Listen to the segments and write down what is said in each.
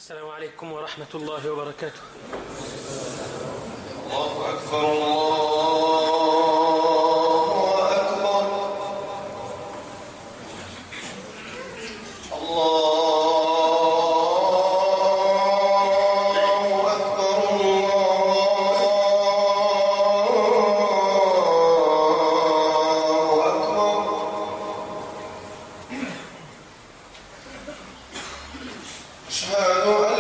السلام عليكم ورحمة الله وبركاته. الله أكبر الله أكبر الله أكبر الله أكبر. أشهد أن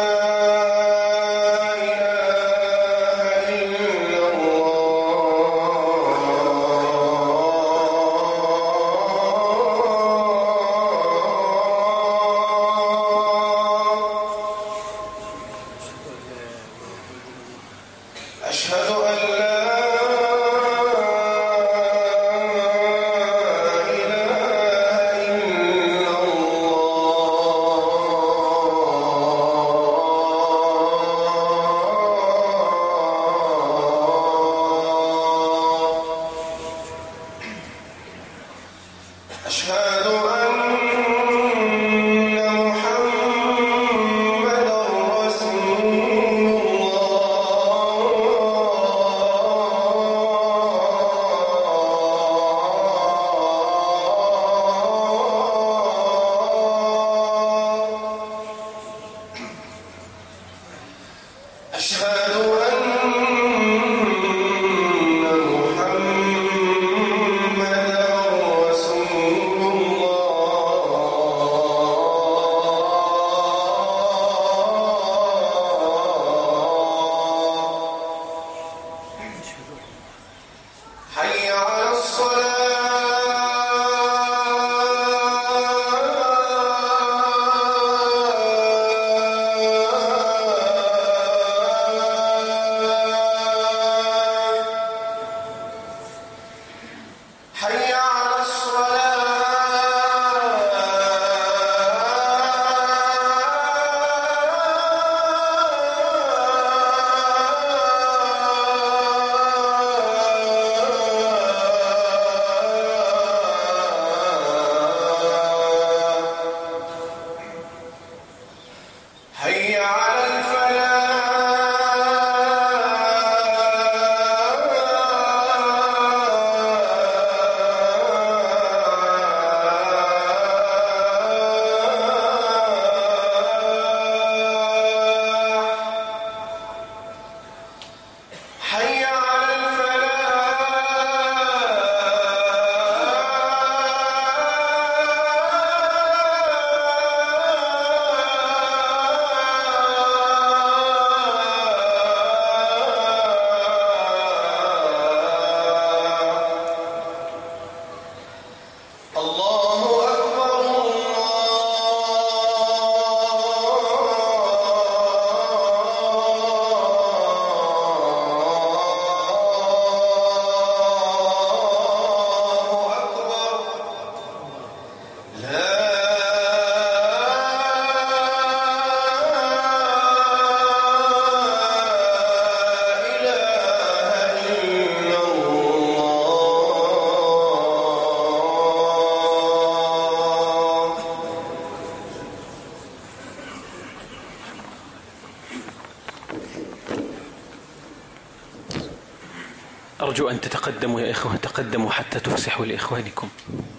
أرجو أن تتقدموا يا إخوة، تقدموا حتى تفسحوا لإخوانكم.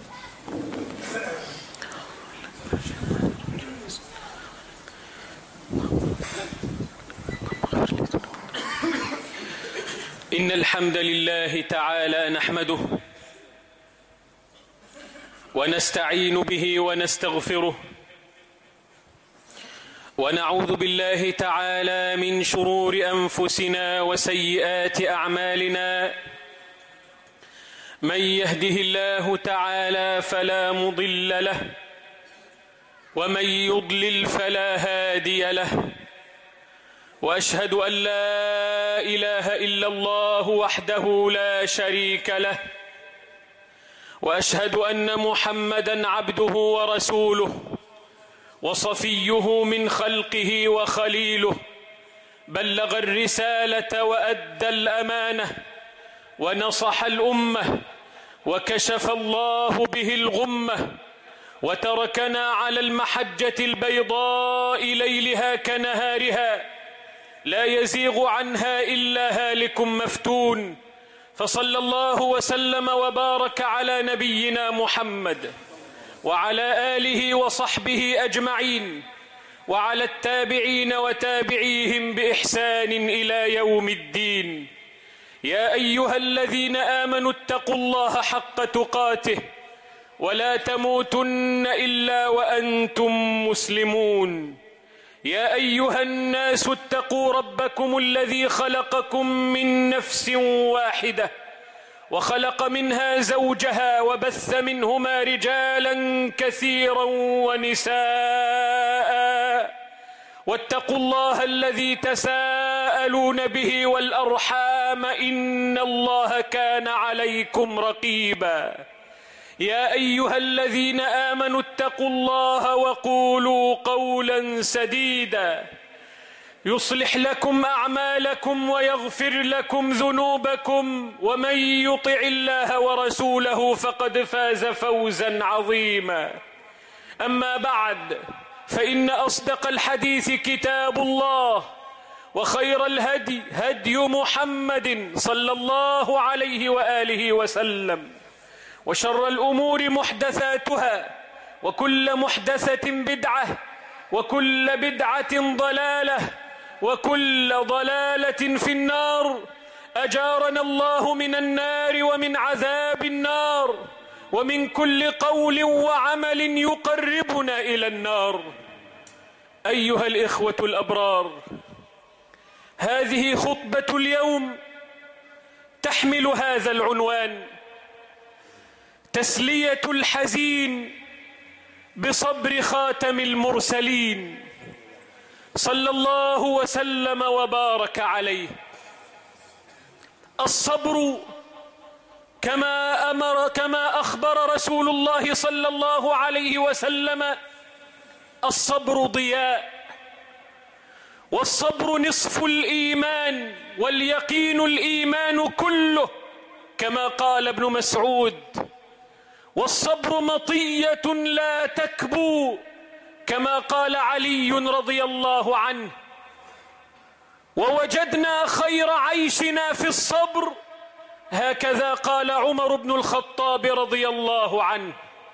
إن الحمد لله تعالى نحمده ونستعين به ونستغفره، ونعوذ بالله تعالى من شرور أنفسنا وسيئات أعمالنا. من يهده الله تعالى فلا مضل له، ومن يضلل فلا هادي له. وأشهد أن لا إله إلا الله وحده لا شريك له، وأشهد أن محمدًا عبده ورسوله وصفيه من خلقه وخليله. بلغ الرسالة وأدى الأمانة ونصح الأمة، وكشف الله به الغمة، وتركنا على المحجة البيضاء ليلها كنهارها لا يزيغ عنها إلا هالك مفتون، فصلى الله وسلم وبارك على نبينا محمد وعلى آله وصحبه أجمعين، وعلى التابعين وتابعيهم بإحسان إلى يوم الدين. يا أيها الذين آمنوا اتقوا الله حق تقاته ولا تموتن إلا وأنتم مسلمون. يا أيها الناس اتقوا ربكم الذي خلقكم من نفس واحدة وخلق منها زوجها وبث منهما رجالا كثيرا ونساء، واتقوا الله الذي تساءلون به والأرحام إن الله كان عليكم رقيبا. يا أيها الذين آمنوا اتقوا الله وقولوا قولا سديدا يصلح لكم أعمالكم ويغفر لكم ذنوبكم، ومن يطع الله ورسوله فقد فاز فوزا عظيما. أما بعد، فإن أصدق الحديث كتاب الله، وخير الهدي هدي محمد صلى الله عليه وآله وسلم، وشر الأمور محدثاتها، وكل محدثة بدعة، وكل بدعة ضلالة، وكل ضلالة في النار. أجارنا الله من النار ومن عذاب النار ومن كل قول وعمل يقربنا إلى النار. أيها الإخوة الأبرار، هذه خطبة اليوم تحمل هذا العنوان: تسلية الحزين بصبر خاتم المرسلين صلى الله وسلم وبارك عليه. الصبر كما أخبر رسول الله صلى الله عليه وسلم: الصبر ضياء، والصبر نصف الإيمان، واليقين الإيمان كله، كما قال ابن مسعود: والصبر مطية لا تكبو، كما قال علي رضي الله عنه. ووجدنا خير عيشنا في الصبر، هكذا قال عمر بن الخطاب رضي الله عنه.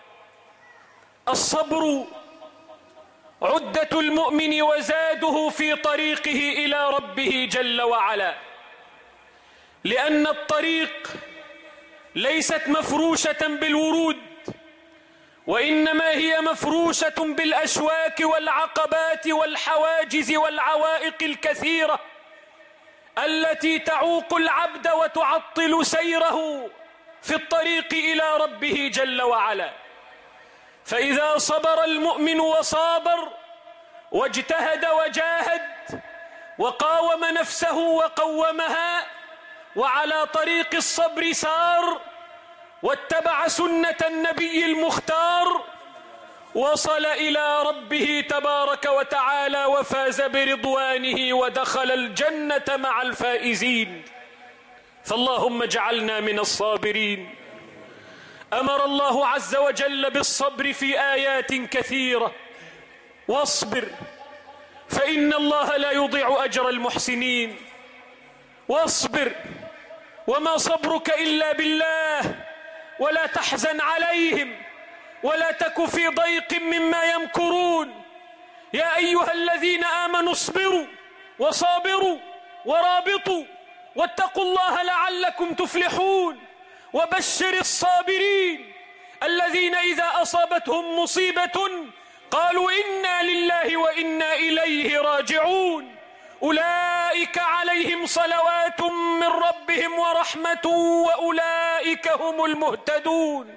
الصبر عدة المؤمن وزاده في طريقه إلى ربه جل وعلا، لأن الطريق ليست مفروشة بالورود، وإنما هي مفروشة بالأشواك والعقبات والحواجز والعوائق الكثيرة التي تعوق العبد وتعطل سيره في الطريق إلى ربه جل وعلا. فإذا صبر المؤمن وصابر واجتهد وجاهد وقاوم نفسه وقومها، وعلى طريق الصبر سار واتبع سنة النبي المختار، وصل إلى ربه تبارك وتعالى وفاز برضوانه ودخل الجنة مع الفائزين. فاللهم اجعلنا من الصابرين. أمر الله عز وجل بالصبر في آيات كثيرة: واصبر فإن الله لا يضيع أجر المحسنين، واصبر وما صبرك إلا بالله، ولا تحزن عليهم ولا تك في ضيق مما يمكرون. يا أيها الذين آمنوا اصبروا وصابروا ورابطوا واتقوا الله لعلكم تفلحون. وبشر الصابرين الذين إذا أصابتهم مصيبة قالوا إنا لله وإنا إليه راجعون، أولئك عليهم صلوات من ربهم ورحمة وأولئك هم المهتدون.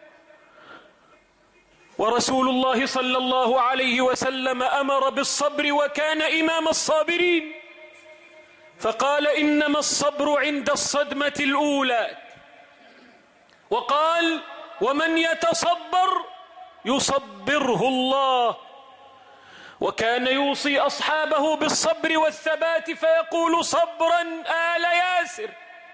ورسول الله صلى الله عليه وسلم أمر بالصبر وكان إمام الصابرين، فقال: إنما الصبر عند الصدمة الأولى، وقال: ومن يتصبر يصبره الله. وكان يوصي أصحابه بالصبر والثبات فيقول: صبرا آل ياسر.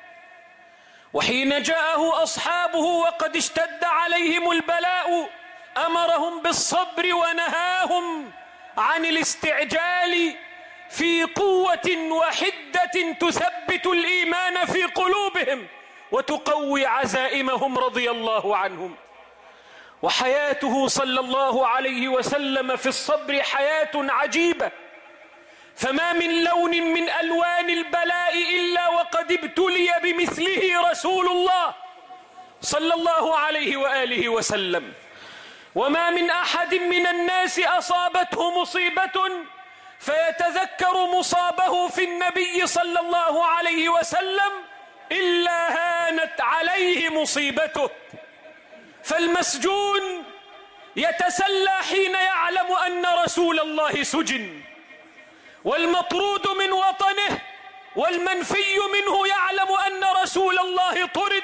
وحين جاءه أصحابه وقد اشتد عليهم البلاء أمرهم بالصبر ونهاهم عن الاستعجال في قوة وحدة تثبت الإيمان في قلوبهم وتقوي عزائمهم رضي الله عنهم. وحياته صلى الله عليه وسلم في الصبر حياة عجيبة، فما من لون من ألوان البلاء إلا وقد ابتلي بمثله رسول الله صلى الله عليه وآله وسلم. وما من أحد من الناس أصابته مصيبة فيتذكر مصابه في النبي صلى الله عليه وسلم إلا هانت عليه مصيبته. فالمسجون يتسلى حين يعلم أن رسول الله سجن، والمطرود من وطنه والمنفي منه يعلم أن رسول الله طرد،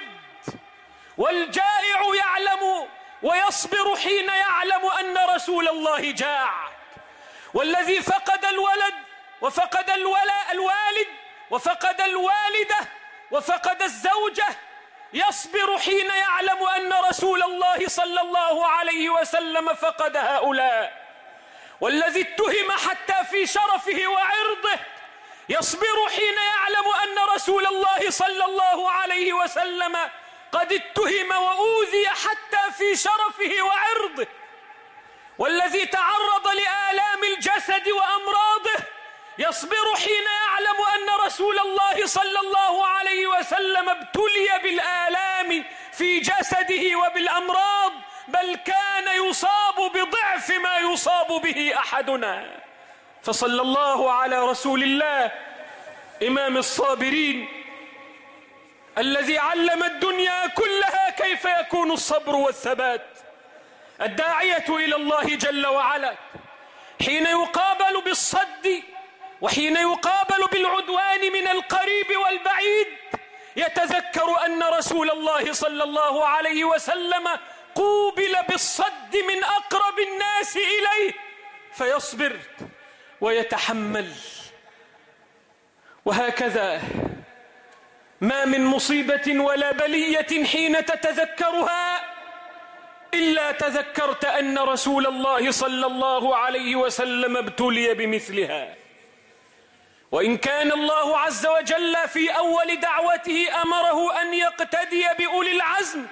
والجائع يعلم ويصبر حين يعلم أن رسول الله جاع، والذي فقد الولد وفقد الوالد وفقد الوالدة وفقد الزوجة يصبر حين يعلم أن رسول الله صلى الله عليه وسلم فقد هؤلاء، والذي اتهم حتى في شرفه وعرضه يصبر حين يعلم أن رسول الله صلى الله عليه وسلم قد اتهم وأوذي حتى في شرفه وعرضه، والذي تعرض لآلام الجسد وأمراضه يصبر حين يعلم أن رسول الله صلى الله عليه وسلم ابتلي بالآلام في جسده وبالأمراض، بل كان يصاب بضعف ما يصاب به أحدنا. فصلى الله على رسول الله إمام الصابرين الذي علم الدنيا كلها كيف يكون الصبر والثبات، الداعية إلى الله جل وعلا حين يقابل بالصد وحين يقابل بالعدوان من القريب والبعيد يتذكر أن رسول الله صلى الله عليه وسلم قوبل بالصد من أقرب الناس إليه فيصبر ويتحمل. وهكذا ما من مصيبة ولا بلية حين تتذكرها إلا تذكرت أن رسول الله صلى الله عليه وسلم ابتلي بمثلها. وإن كان الله عز وجل في أول دعوته أمره أن يقتدي بأولي العزم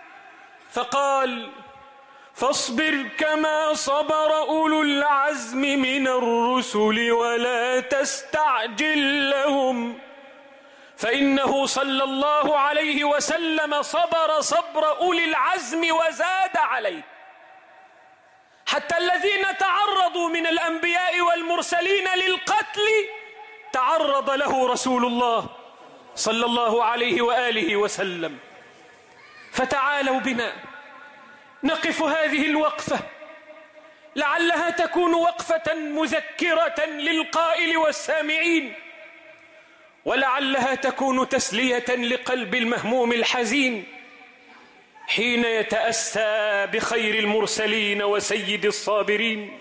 فقال: فاصبر كما صبر أولو العزم من الرسل ولا تستعجل لهم، فإنه صلى الله عليه وسلم صبر صبر أولي العزم وزاد عليه، حتى الذين تعرضوا من الأنبياء والمرسلين للقتل تعرض له رسول الله صلى الله عليه وآله وسلم. فتعالوا بنا نقف هذه الوقفة، لعلها تكون وقفة مذكرة للقائل والسامعين، ولعلها تكون تسلية لقلب المهموم الحزين حين يتأسى بخير المرسلين وسيد الصابرين.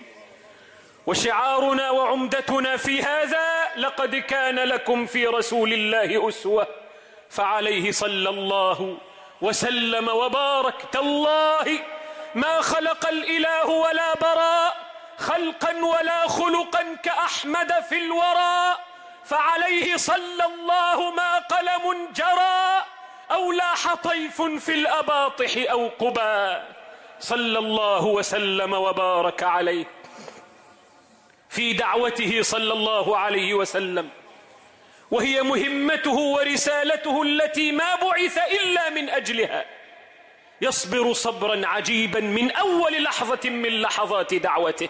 وشعارنا وعمدتنا في هذا: لقد كان لكم في رسول الله أسوة. فعليه صلى الله وسلم وبارك. تالله ما خلق الإله ولا براء خلقا ولا خلقا كأحمد في الورى، فعليه صلى الله ما قلم جرى أو لاح طيف في الأباطح أو قبا، صلى الله وسلم وبارك عليه. في دعوته صلى الله عليه وسلم وهي مهمته ورسالته التي ما بعث إلا من أجلها يصبر صبرا عجيبا من أول لحظة من لحظات دعوته،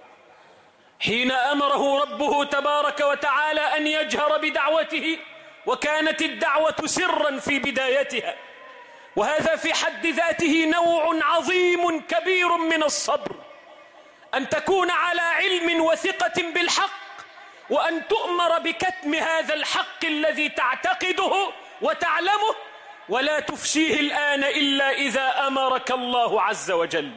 حين أمره ربه تبارك وتعالى أن يجهر بدعوته، وكانت الدعوة سرا في بدايتها، وهذا في حد ذاته نوع عظيم كبير من الصبر، أن تكون على علم وثقة بالحق وأن تؤمر بكتم هذا الحق الذي تعتقده وتعلمه ولا تفشيه الآن إلا إذا أمرك الله عز وجل.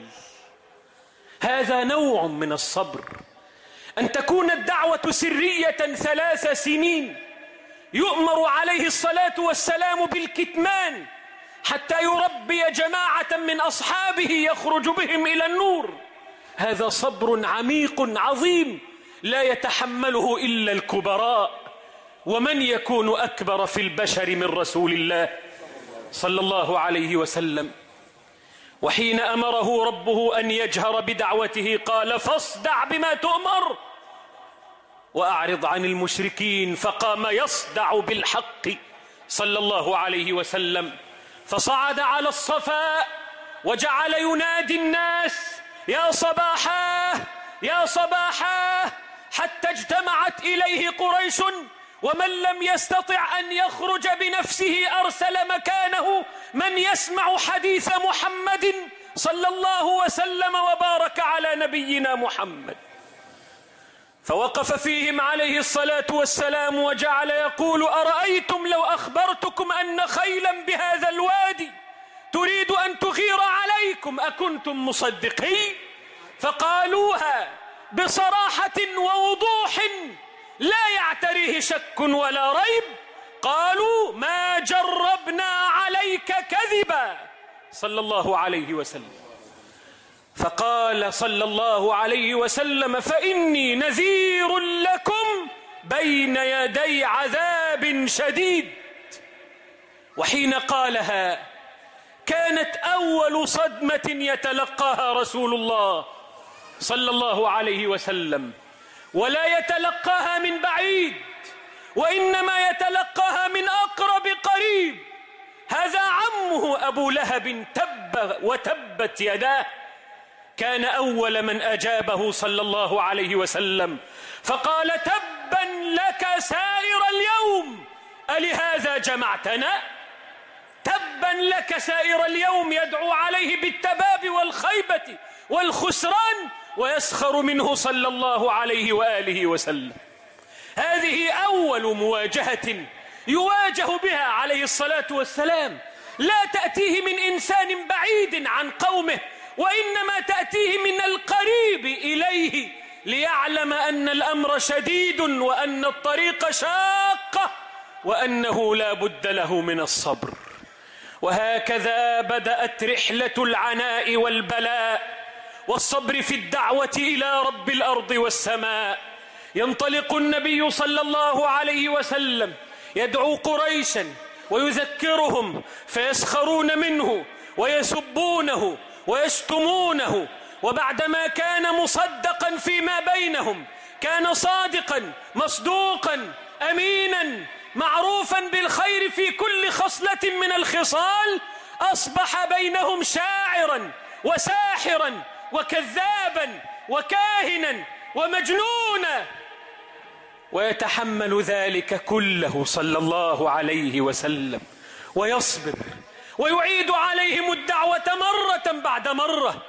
هذا نوع من الصبر، أن تكون الدعوة سرية 3 سنين يؤمر عليه الصلاة والسلام بالكتمان حتى يربي جماعة من أصحابه يخرج بهم إلى النور. هذا صبر عميق عظيم لا يتحمله إلا الكبراء. ومن يكون أكبر في البشر من رسول الله صلى الله عليه وسلم؟ وحين أمره ربه أن يجهر بدعوته قال: فاصدع بما تؤمر وأعرض عن المشركين. فقام يصدع بالحق صلى الله عليه وسلم، فصعد على الصفا وجعل ينادي الناس: يا صباحاه يا صباحاه، حتى اجتمعت إليه قريش، ومن لم يستطع أن يخرج بنفسه أرسل مكانه من يسمع حديث محمد صلى الله وسلم وبارك على نبينا محمد. فوقف فيهم عليه الصلاة والسلام وجعل يقول: أرأيتم لو أخبرتكم أن خيلا بهذا الوادي تريد أن تغير عليكم أكنتم مصدقين؟ فقالوها بصراحة ووضوح لا يعتريه شك ولا ريب. قالوا: ما جربنا عليك كذبا صلى الله عليه وسلم. فقال صلى الله عليه وسلم: فإني نذير لكم بين يدي عذاب شديد. وحين قالها كانت أول صدمة يتلقاها رسول الله صلى الله عليه وسلم، ولا يتلقاها من بعيد، وإنما يتلقاها من أقرب قريب. هذا عمه أبو لهب تب وتبت يداه، كان أول من أجابه صلى الله عليه وسلم، فقال: تبا لك سائر اليوم، ألهذا جمعتنا؟ تبا لك سائر اليوم، يدعو عليه بالتباب والخيبة والخسران، ويسخر منه صلى الله عليه وآله وسلم. هذه أول مواجهة يواجه بها عليه الصلاة والسلام، لا تأتيه من إنسان بعيد عن قومه، وإنما تأتيه من القريب إليه، ليعلم أن الأمر شديد وأن الطريق شاقة وأنه لا بد له من الصبر. وهكذا بدأت رحلة العناء والبلاء والصبر في الدعوة إلى رب الأرض والسماء. ينطلق النبي صلى الله عليه وسلم يدعو قريشا ويذكرهم، فيسخرون منه ويسبونه ويشتمونه. وبعدما كان مصدقا فيما بينهم، كان صادقا مصدوقا أمينا معروفا بالخير في كل خصلة من الخصال، أصبح بينهم شاعرا وساحرا وكذابا وكاهنا ومجنونا، ويتحمل ذلك كله صلى الله عليه وسلم ويصبر، ويعيد عليهم الدعوة مرة بعد مرة،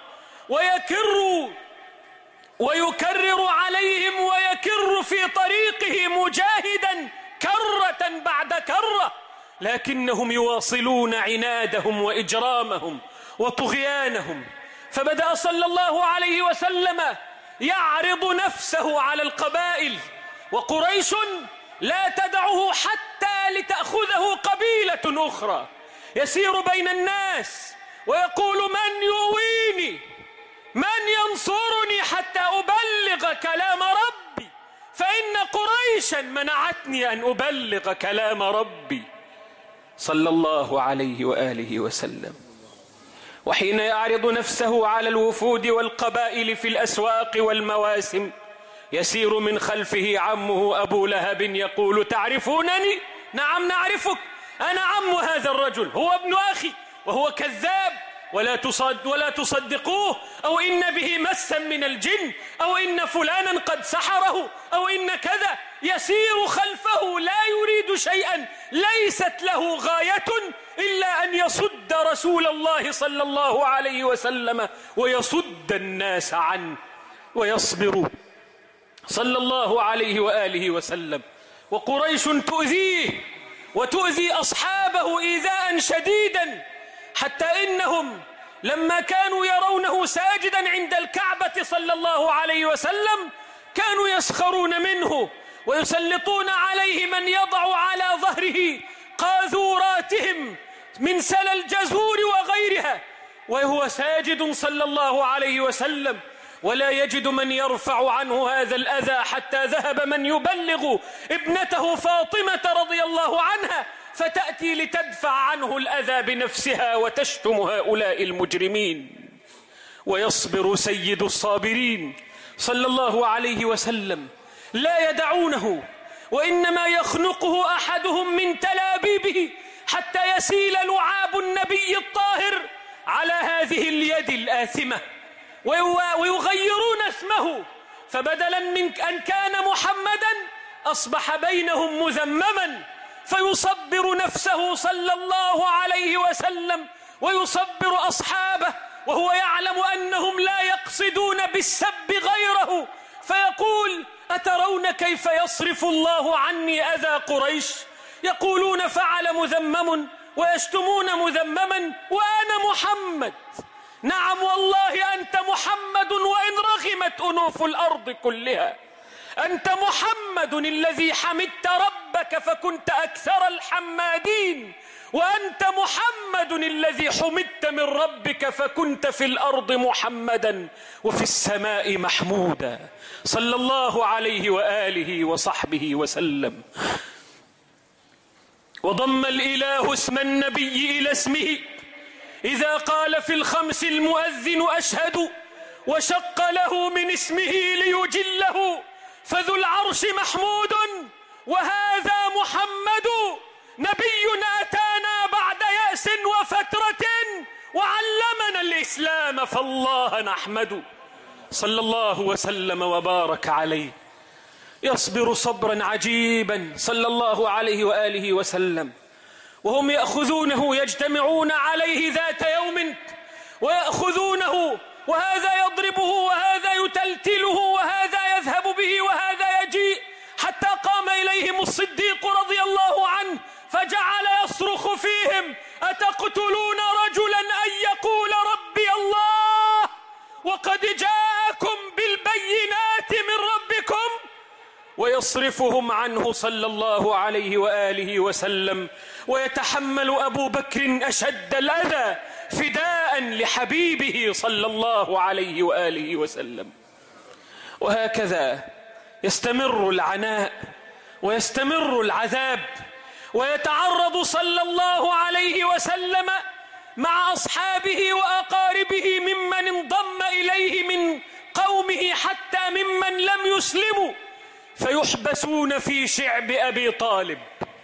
ويكرر عليهم ويكر في طريقه مجاهدا كرة بعد كرة، لكنهم يواصلون عنادهم وإجرامهم وطغيانهم. فبدأ صلى الله عليه وسلم يعرض نفسه على القبائل، وقريش لا تدعه حتى لتأخذه قبيلة أخرى. يسير بين الناس ويقول: من يؤويني؟ من ينصرني حتى أبلغ كلام ربي؟ فإن قريشا منعتني أن أبلغ كلام ربي صلى الله عليه وآله وسلم. وحين يعرض نفسه على الوفود والقبائل في الأسواق والمواسم، يسير من خلفه عمه أبو لهب يقول: تعرفونني؟ نعم نعرفك، أنا عم هذا الرجل، هو ابن أخي، وهو كذاب، ولا تصدقوه، أو إن به مسا من الجن، أو إن فلانا قد سحره، أو إن كذا. يسير خلفه لا يريد شيئا، ليست له غاية إلا أن يصد رسول الله صلى الله عليه وسلم ويصد الناس عنه، ويصبر صلى الله عليه وآله وسلم. وقريش تؤذيه وتؤذي أصحابه إيذاء شديدا، حتى إنهم لما كانوا يرونه ساجدا عند الكعبة صلى الله عليه وسلم كانوا يسخرون منه، ويسلطون عليه من يضع على ظهره قاذوراتهم من سل الجزور وغيرها، وهو ساجد صلى الله عليه وسلم، ولا يجد من يرفع عنه هذا الأذى، حتى ذهب من يبلغ ابنته فاطمة رضي الله عنها، فتأتي لتدفع عنه الأذى بنفسها وتشتم هؤلاء المجرمين. ويصبر سيد الصابرين صلى الله عليه وسلم، لا يدعونه، وإنما يخنقه أحدهم من تلابيبه حتى يسيل لعاب النبي الطاهر على هذه اليد الآثمة، ويغيرون اسمه، فبدلا من أن كان محمدا أصبح بينهم مذمما، فيصبر نفسه صلى الله عليه وسلم ويصبر أصحابه وهو يعلم أنهم لا يقصدون بالسب غيره، فيقول: أترون كيف يصرف الله عني أذى قريش؟ يقولون فعل مذمم ويشتمون مذمما وأنا محمد. نعم والله أنت محمد، وإن رغمت أنوف الأرض كلها. أنت محمد الذي حمدت ربك فكنت أكثر الحمادين، وأنت محمد الذي حمدت من ربك فكنت في الأرض محمدا وفي السماء محمودا، صلى الله عليه وآله وصحبه وسلم. وضم الإله اسم النبي إلى اسمه إذا قال في الخمس المؤذن أشهد، وشق له من اسمه ليجله، فذو العرش محمود وهذا محمد، نبي أتانا بعد يأس وفترة، وعلمنا الإسلام فالله نحمد، صلى الله وسلم وبارك عليه. يصبر صبرا عجيبا صلى الله عليه وآله وسلم، وهم يأخذونه يجتمعون عليه ذات يوم ويأخذونه، وهذا يضربه وهذا يتلتله وهذا يذهب به وهذا يجيء، حتى قام إليهم الصديق رضي الله عنه فجعل يصرخ فيهم: أتقتلون رجلا أن يقول ربي الله وقد جاءكم بالبينات من ربكم؟ ويصرفهم عنه صلى الله عليه وآله وسلم، ويتحمل أبو بكر أشد الأذى فداء لحبيبه صلى الله عليه وآله وسلم. وهكذا يستمر العناء ويستمر العذاب، ويتعرض صلى الله عليه وسلم مع أصحابه وأقاربه ممن انضم إليه من قومه حتى ممن لم يسلموا، فيحبسون في شعب أبي طالب،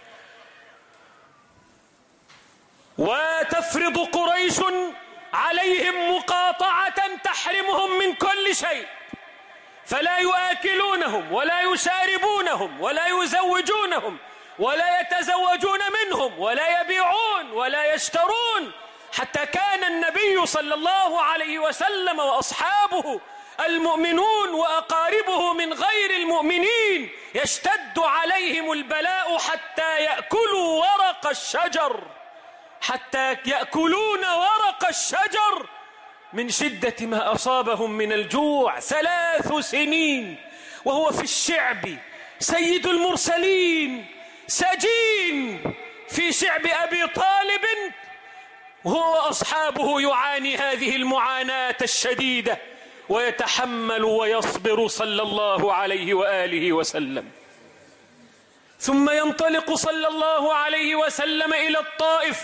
وتفرض قريش عليهم مقاطعة تحرمهم من كل شيء، فلا يؤكلونهم ولا يشاربونهم ولا يزوجونهم ولا يتزوجون منهم ولا يبيعون ولا يشترون، حتى كان النبي صلى الله عليه وسلم وأصحابه المؤمنون وأقاربه من غير المؤمنين يشتد عليهم البلاء حتى يأكلوا ورق الشجر، حتى يأكلون ورق الشجر من شدة ما أصابهم من الجوع. 3 سنين وهو في الشعب سيد المرسلين، سجين في شعب أبي طالب، وهو أصحابه يعاني هذه المعاناة الشديدة، ويتحمل ويصبر صلى الله عليه وآله وسلم. ثم ينطلق صلى الله عليه وسلم إلى الطائف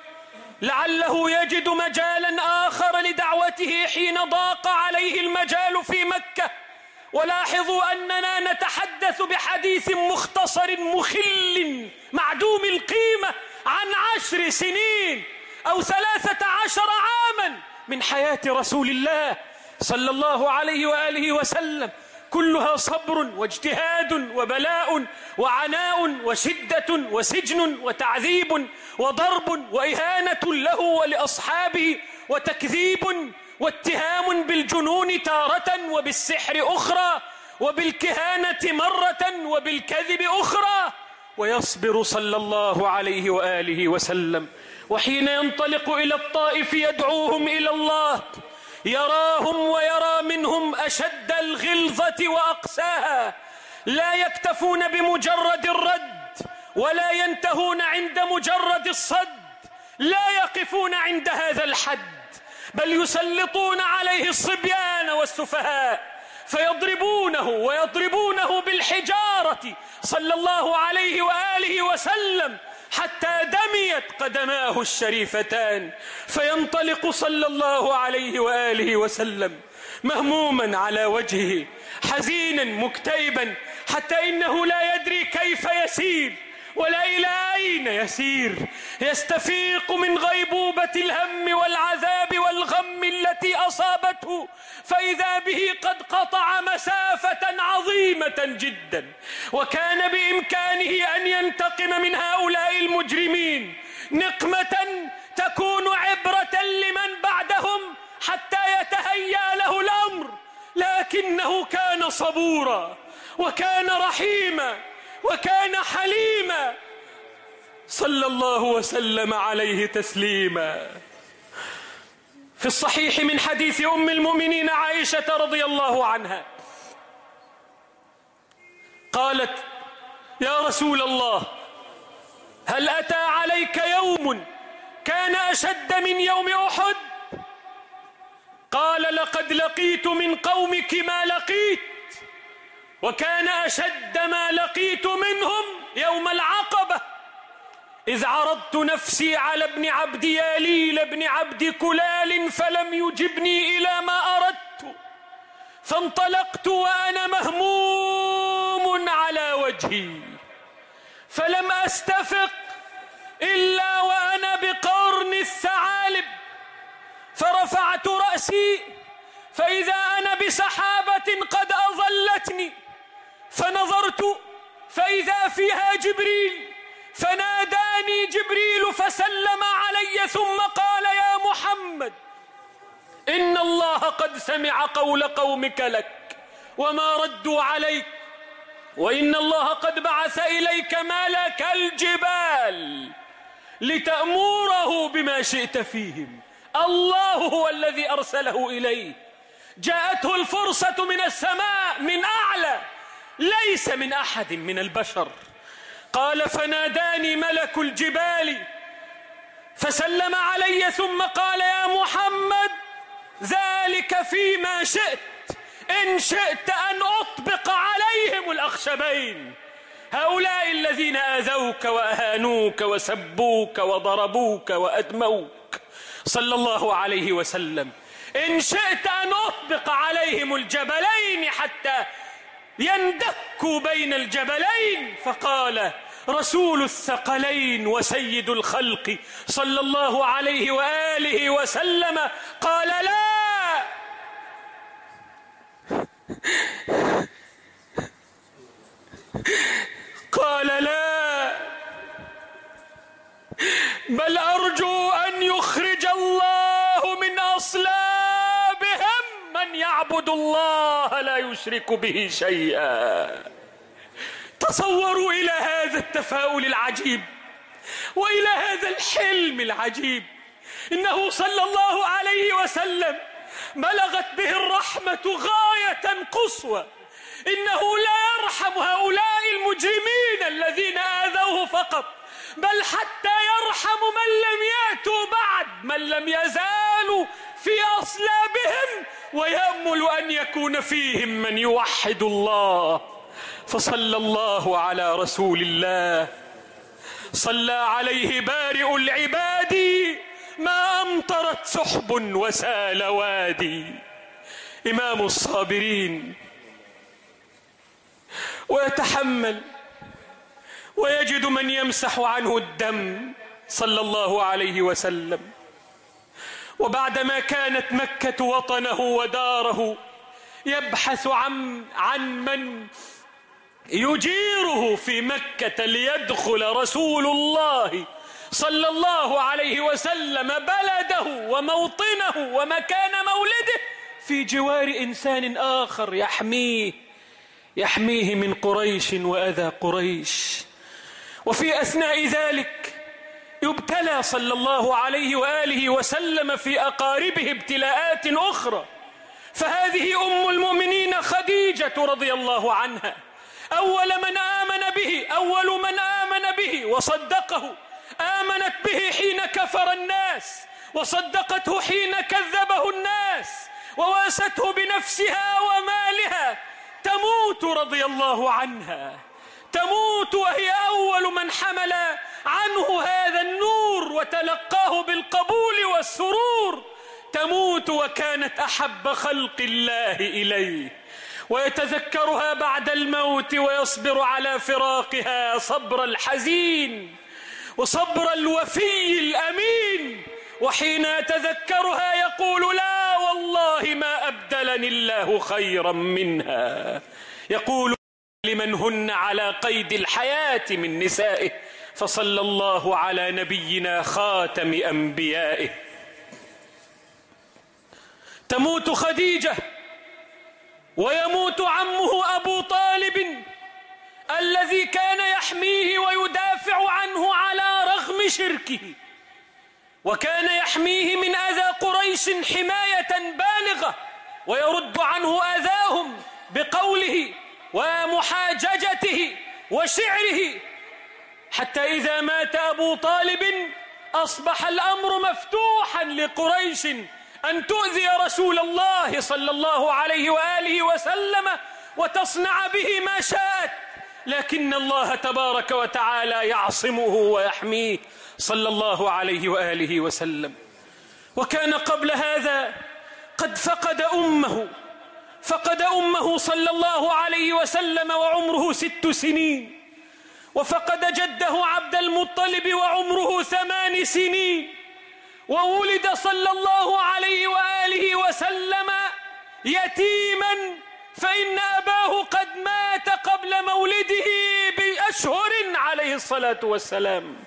لعله يجد مجالا آخر لدعوته حين ضاق عليه المجال في مكة. ولاحظوا أننا نتحدث بحديث مختصر مخل معدوم القيمة عن 10 سنين أو 13 عاما من حياة رسول الله صلى الله عليه وآله وسلم، كلها صبر واجتهاد وبلاء وعناء وشدة وسجن وتعذيب وضرب وإهانة له ولأصحابه وتكذيب واتهام بالجنون تارة وبالسحر أخرى وبالكهانة مرة وبالكذب أخرى، ويصبر صلى الله عليه وآله وسلم. وحين ينطلق إلى الطائف يدعوهم إلى الله يراهم ويرى منهم أشد الغلظة وأقساها، لا يكتفون بمجرد الرد ولا ينتهون عند مجرد الصد، لا يقفون عند هذا الحد، بل يسلطون عليه الصبيان والسفهاء فيضربونه ويضربونه بالحجارة صلى الله عليه وآله وسلم حتى دميت قدماه الشريفتان، فينطلق صلى الله عليه وآله وسلم مهموما على وجهه، حزينا مكتئبا، حتى إنه لا يدري كيف يسير ولا إلى أين يسير. يستفيق من غيبوبة الهم والعذاب والغم التي أصابته، فإذا به قد قطع مسافة عظيمة جدا، وكان بإمكانه أن ينتقم من هؤلاء المجرمين نقمة تكون عبرة لمن بعدهم حتى يتهيأ له الأمر، لكنه كان صبورا وكان رحيما وكان حليما صلى الله وسلم عليه تسليما. في الصحيح من حديث أم المؤمنين عائشة رضي الله عنها قالت: يا رسول الله، هل أتى عليك يوم كان أشد من يوم أحد؟ قال: لقد لقيت من قومك ما لقيت، وكان أشد ما لقيت منهم يوم العقبة، إذ عرضت نفسي على ابن عبد ياليل بن عبد كلال فلم يجبني إلى ما أردت، فانطلقت وأنا مهموم على وجهي، فلم أستفق إلا وأنا بقرن الثعالب، فرفعت رأسي فإذا أنا بسحابة قد أظلتني، فنظرت فإذا فيها جبريل، فناداني جبريل فسلم علي ثم قال: يا محمد، إن الله قد سمع قول قومك لك وما ردوا عليك، وإن الله قد بعث إليك ملك الجبال لتأمره بما شئت فيهم، الله هو الذي أرسله إليه، جاءته الفرصة من السماء من أعلى ليس من أحد من البشر. قال: فناداني ملك الجبال فسلم علي ثم قال: يا محمد، ذلك فيما شئت، إن شئت أن أطبق عليهم الأخشبين، هؤلاء الذين آذوك وأهانوك وسبوك وضربوك وأدموك صلى الله عليه وسلم، إن شئت أن أطبق عليهم الجبلين حتى يندكوا بين الجبلين. فقال رسول الثقلين وسيد الخلق صلى الله عليه وآله وسلم: قال: لا، قال: لا، بل أرجو أن يخرج الله من أصلابهم من يعبد الله لا يشرك به شيئا. تصوروا إلى هذا التفاؤل العجيب وإلى هذا الحلم العجيب. إنه صلى الله عليه وسلم بلغت به الرحمة غاية قصوى، إنه لا يرحم هؤلاء المجرمين الذين آذوه فقط، بل حتى يرحم من لم يأتوا بعد، من لم يزالوا في أصلابهم، ويأمل أن يكون فيهم من يوحد الله. فصلى الله على رسول الله، صلى عليه بارئ العباد، ما أمطرت سحب وسال وادي، إمام الصابرين، ويتحمل ويجد من يمسح عنه الدم صلى الله عليه وسلم. وبعدما كانت مكة وطنه وداره، يبحث عن من يجيره في مكة ليدخل رسول الله صلى الله عليه وسلم بلده وموطنه ومكان مولده في جوار إنسان آخر يحميه من قريش وأذى قريش. وفي أثناء ذلك يبتلى صلى الله عليه وآله وسلم في أقاربه ابتلاءات أخرى. فهذه أم المؤمنين خديجة رضي الله عنها أول من آمن به وصدقه آمنت به حين كفر الناس، وصدقته حين كذبه الناس، وواسته بنفسها ومالها، تموت رضي الله عنها، تموت وهي أول من حمل عنه هذا النور وتلقاه بالقبول والسرور، تموت وكانت أحب خلق الله إليه، ويتذكرها بعد الموت ويصبر على فراقها صبر الحزين وصبر الوفي الأمين، وحين يتذكرها يقول لا والله ما أبدلني الله خيرا منها. يقول لمن هن على قيد الحياة من نسائه، فصلى الله على نبينا خاتم أنبيائه. تموت خديجة ويموت عمه أبو طالب الذي كان يحميه ويدافع عنه على رغم شركه، وكان يحميه من أذى قريش حماية بالغة، ويرد عنه أذاهم بقوله ومحاججته وشعره، حتى إذا مات أبو طالب أصبح الأمر مفتوحا لقريش أن تؤذي رسول الله صلى الله عليه وآله وسلم وتصنع به ما شاءت، لكن الله تبارك وتعالى يعصمه ويحميه صلى الله عليه وآله وسلم. وكان قبل هذا قد فقد أمه صلى الله عليه وسلم وعمره 6 سنين، وفقد جده عبد المطلب وعمره 8 سنين، وولد صلى الله عليه وآله وسلم يتيما، فإن أباه قد مات قبل مولده بأشهر عليه الصلاة والسلام.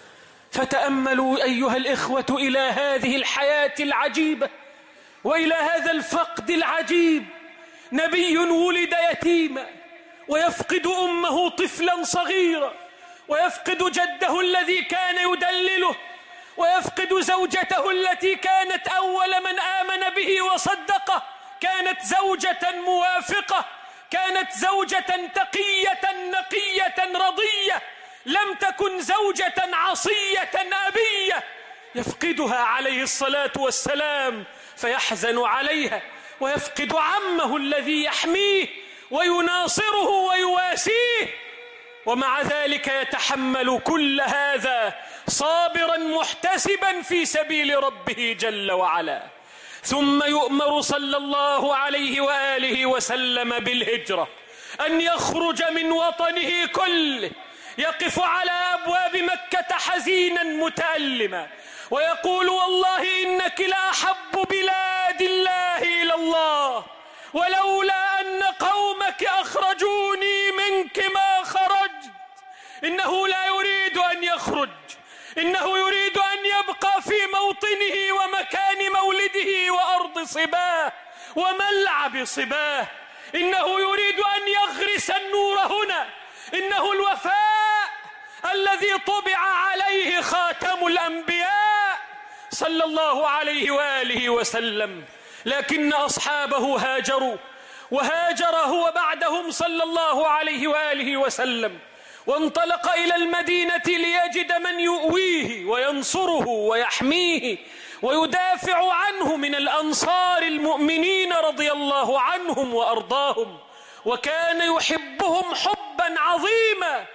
فتأملوا أيها الإخوة إلى هذه الحياة العجيبة وإلى هذا الفقد العجيب. نبي ولد يتيما ويفقد أمه طفلا صغيرا، ويفقد جده الذي كان يدلله، ويفقد زوجته التي كانت أول من آمن به وصدقه، كانت زوجة موافقة، كانت زوجة تقية نقية رضية، لم تكن زوجة عصية أبية. يفقدها عليه الصلاة والسلام فيحزن عليها، ويفقد عمه الذي يحميه ويناصره ويواسيه، ومع ذلك يتحمل كل هذا صابرا محتسبا في سبيل ربه جل وعلا. ثم يؤمر صلى الله عليه وآله وسلم بالهجرة، أن يخرج من وطنه كله، يقف على أبواب مكة حزينا متألما ويقول والله إنك لأحب بلاد الله إلى الله، ولولا أن قومك أخرجوني منك ما خرجت. إنه لا يريد أن يخرج، إنه يريد أن يبقى في موطنه ومكان مولده وأرض صباه وملعب صباه. إنه يريد أن يغرس النور هنا، إنه الوفاء الذي طبع عليه خاتم الأنبياء صلى الله عليه وآله وسلم. لكن أصحابه هاجروا، وهاجر هو بعدهم صلى الله عليه وآله وسلم، وانطلق إلى المدينة ليجد من يؤويه وينصره ويحميه ويدافع عنه من الأنصار المؤمنين رضي الله عنهم وأرضاهم. وكان يحبهم حبا عظيما،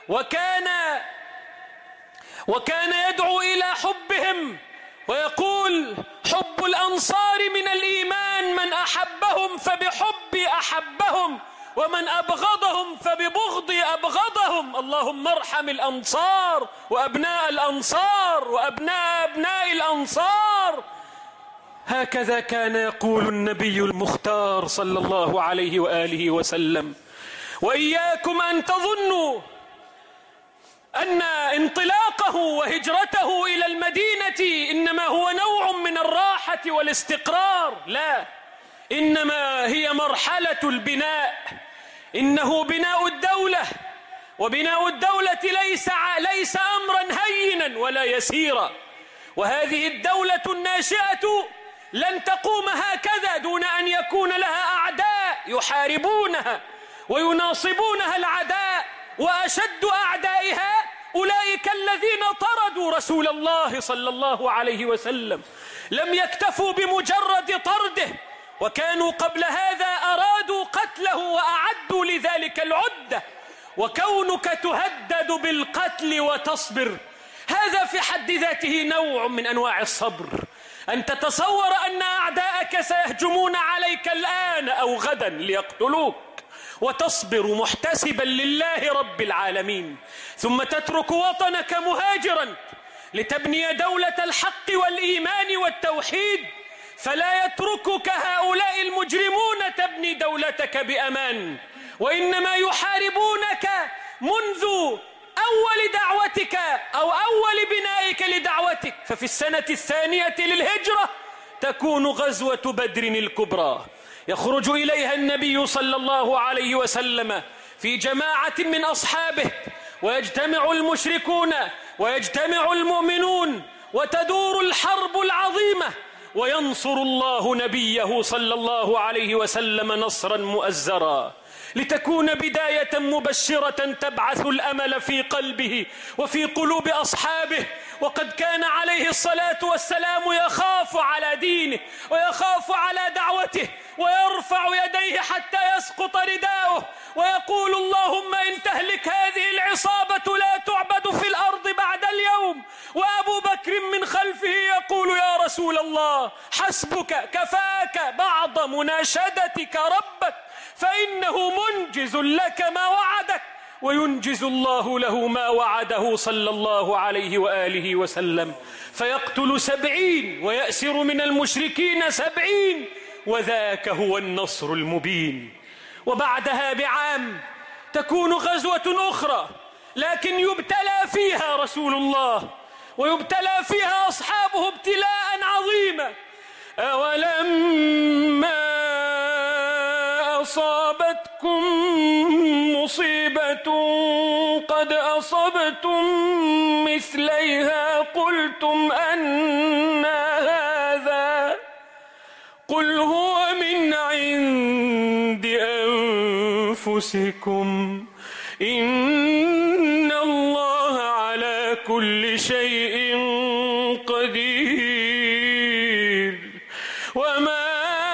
وكان يدعو إلى حبهم ويقول حب الأنصار من الإيمان، من أحبهم فبحبي أحبهم، ومن أبغضهم فببغضي أبغضهم. اللهم ارحم الأنصار وأبناء الأنصار وأبناء أبناء الأنصار. هكذا كان يقول النبي المختار صلى الله عليه وآله وسلم. وإياكم أن تظنوا أن انطلاقه وهجرته إلى المدينة إنما هو نوع من الراحة والاستقرار، لا، إنما هي مرحلة البناء. إنه بناء الدولة، وبناء الدولة ليس أمرا هينا ولا يسيرا. وهذه الدولة الناشئة لن تقوم هكذا دون أن يكون لها أعداء يحاربونها ويناصبونها العداء، وأشد أعدائها أولئك الذين طردوا طردوا رسول الله صلى الله عليه وسلم لم يكتفوا بمجرد طرده، وكانوا قبل هذا أرادوا قتله وأعدوا لذلك العدة. وكونك تهدد بالقتل وتصبر، هذا في حد ذاته نوع من أنواع الصبر. أن تتصور أن أعداءك سيهجمون عليك الآن أو غدا ليقتلوك، وتصبر محتسبا لله رب العالمين، ثم تترك وطنك مهاجرا لتبني دولة الحق والإيمان والتوحيد، فلا يتركك هؤلاء المجرمون تبني دولتك بأمان، وإنما يحاربونك منذ أول دعوتك أو أول بنائك لدعوتك. ففي السنة الثانية للهجرة تكون غزوة بدر الكبرى، يخرج إليها النبي صلى الله عليه وسلم في جماعة من أصحابه، ويجتمع المشركون ويجتمع المؤمنون، وتدور الحرب العظيمة، وينصر الله نبيه صلى الله عليه وسلم نصرا مؤزرا، لتكون بداية مبشرة تبعث الأمل في قلبه وفي قلوب أصحابه. وقد كان عليه الصلاة والسلام يخاف على دينه ويخاف على دعوته، ويرفع يديه حتى يسقط رداؤه ويقول: اللهم إن تهلك هذه العصابة لا تعبد في الأرض بعد اليوم. وأبو بكر من خلفه يقول: يا رسول الله حسبك، كفاك بعض مناشدتك ربك، فإنه منجز لك ما وعدك، وينجز الله له ما وعده صلى الله عليه وآله وسلم. فيقتل 70 ويأسر من المشركين 70، وذاك هو النصر المبين. وبعدها بعام تكون غزوة أخرى، لكن يبتلى فيها رسول الله ويبتلى فيها أصحابه ابتلاء عظيما. أولما أصابتكم مصيبة قد أصبتم مثليها قلتم أنى هذا، قل هو من عند أنفسكم إن الله على كل شيء قدير. وما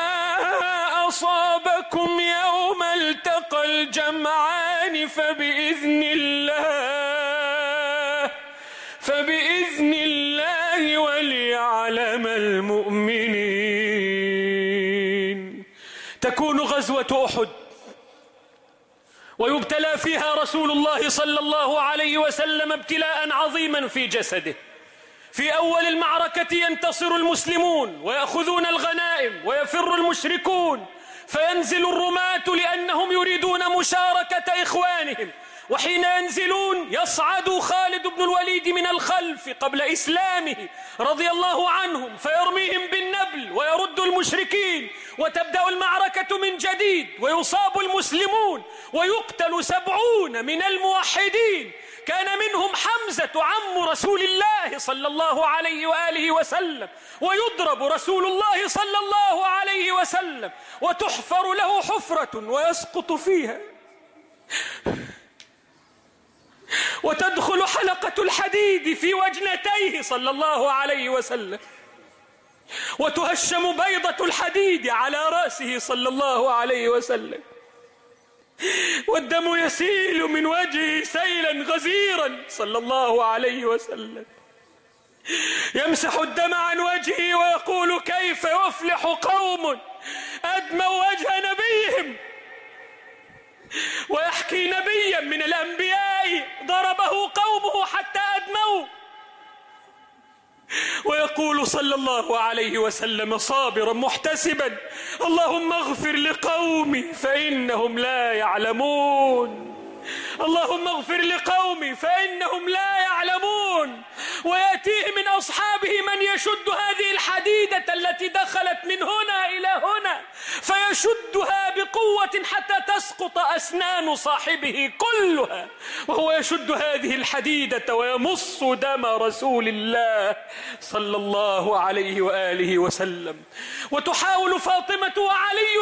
أصابكم يوم التقى الجمعان فبإذن الله وليعلم المؤمنين. تكون غزوة أحد ويبتلى فيها رسول الله صلى الله عليه وسلم ابتلاء عظيما في جسده. في أول المعركة ينتصر المسلمون ويأخذون الغنائم ويفر المشركون، فينزل الرماة لأنهم يريدون مشاركة إخوانهم، وحين ينزلون يصعد خالد بن الوليد من الخلف قبل إسلامه رضي الله عنهم، فيرميهم بالنبل ويرد المشركين، وتبدأ المعركة من جديد، ويصاب المسلمون ويقتل 70 من الموحدين، كان منهم حمزة عم رسول الله صلى الله عليه وآله وسلم، ويضرب رسول الله صلى الله عليه وسلم وتحفر له حفرة ويسقط فيها، وتدخل حلقة الحديد في وجنتيه صلى الله عليه وسلم، وتهشم بيضة الحديد على رأسه صلى الله عليه وسلم، والدم يسيل من وجهه سيلا غزيرا صلى الله عليه وسلم، يمسح الدم عن وجهه ويقول: كيف يفلح قوم أدموا وجه نبيهم. ويحكي نبيا من الأنبياء ضربه قومه حتى أدموا، ويقول صلى الله عليه وسلم صابرا محتسبا: اللهم اغفر لقومي فإنهم لا يعلمون، اللهم اغفر لقومي فإنهم لا يعلمون. ويأتيه من أصحابه من يشد هذه الحديدة التي دخلت من هنا إلى هنا، فيشدها بقوة حتى تسقط أسنان صاحبه كلها، وهو يشد هذه الحديدة ويمص دم رسول الله صلى الله عليه وآله وسلم. وتحاول فاطمة وعلي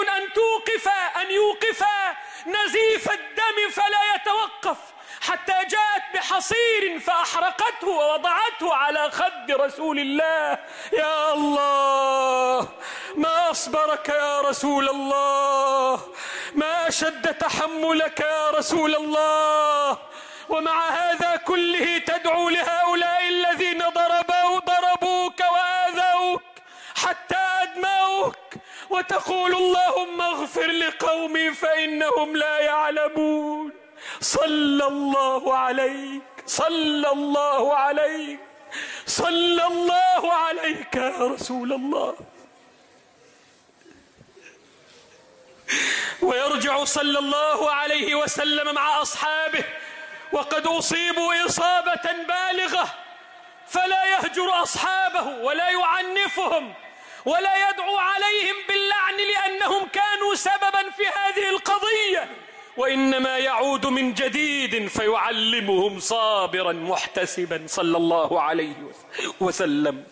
أن يوقفا نزيف الدم فلا يتوقف، حتى جاءت حصير فأحرقته ووضعته على خد رسول الله. يا الله، ما أصبرك يا رسول الله، ما أشد تحملك يا رسول الله، ومع هذا كله تدعو لهؤلاء الذين ضربوك وآذوك حتى أدموك، وتقول اللهم اغفر لقومي فإنهم لا يعلمون. صلى الله عليك، صلى الله عليك، صلى الله عليك يا رسول الله. ويرجع صلى الله عليه وسلم مع أصحابه وقد أصيبوا إصابة بالغة، فلا يهجر أصحابه ولا يعنفهم ولا يدعو عليهم باللعن لأنهم كانوا سببا في هذه القضية، وإنما يعود من جديد فيعلمهم صابرا محتسبا صلى الله عليه وسلم.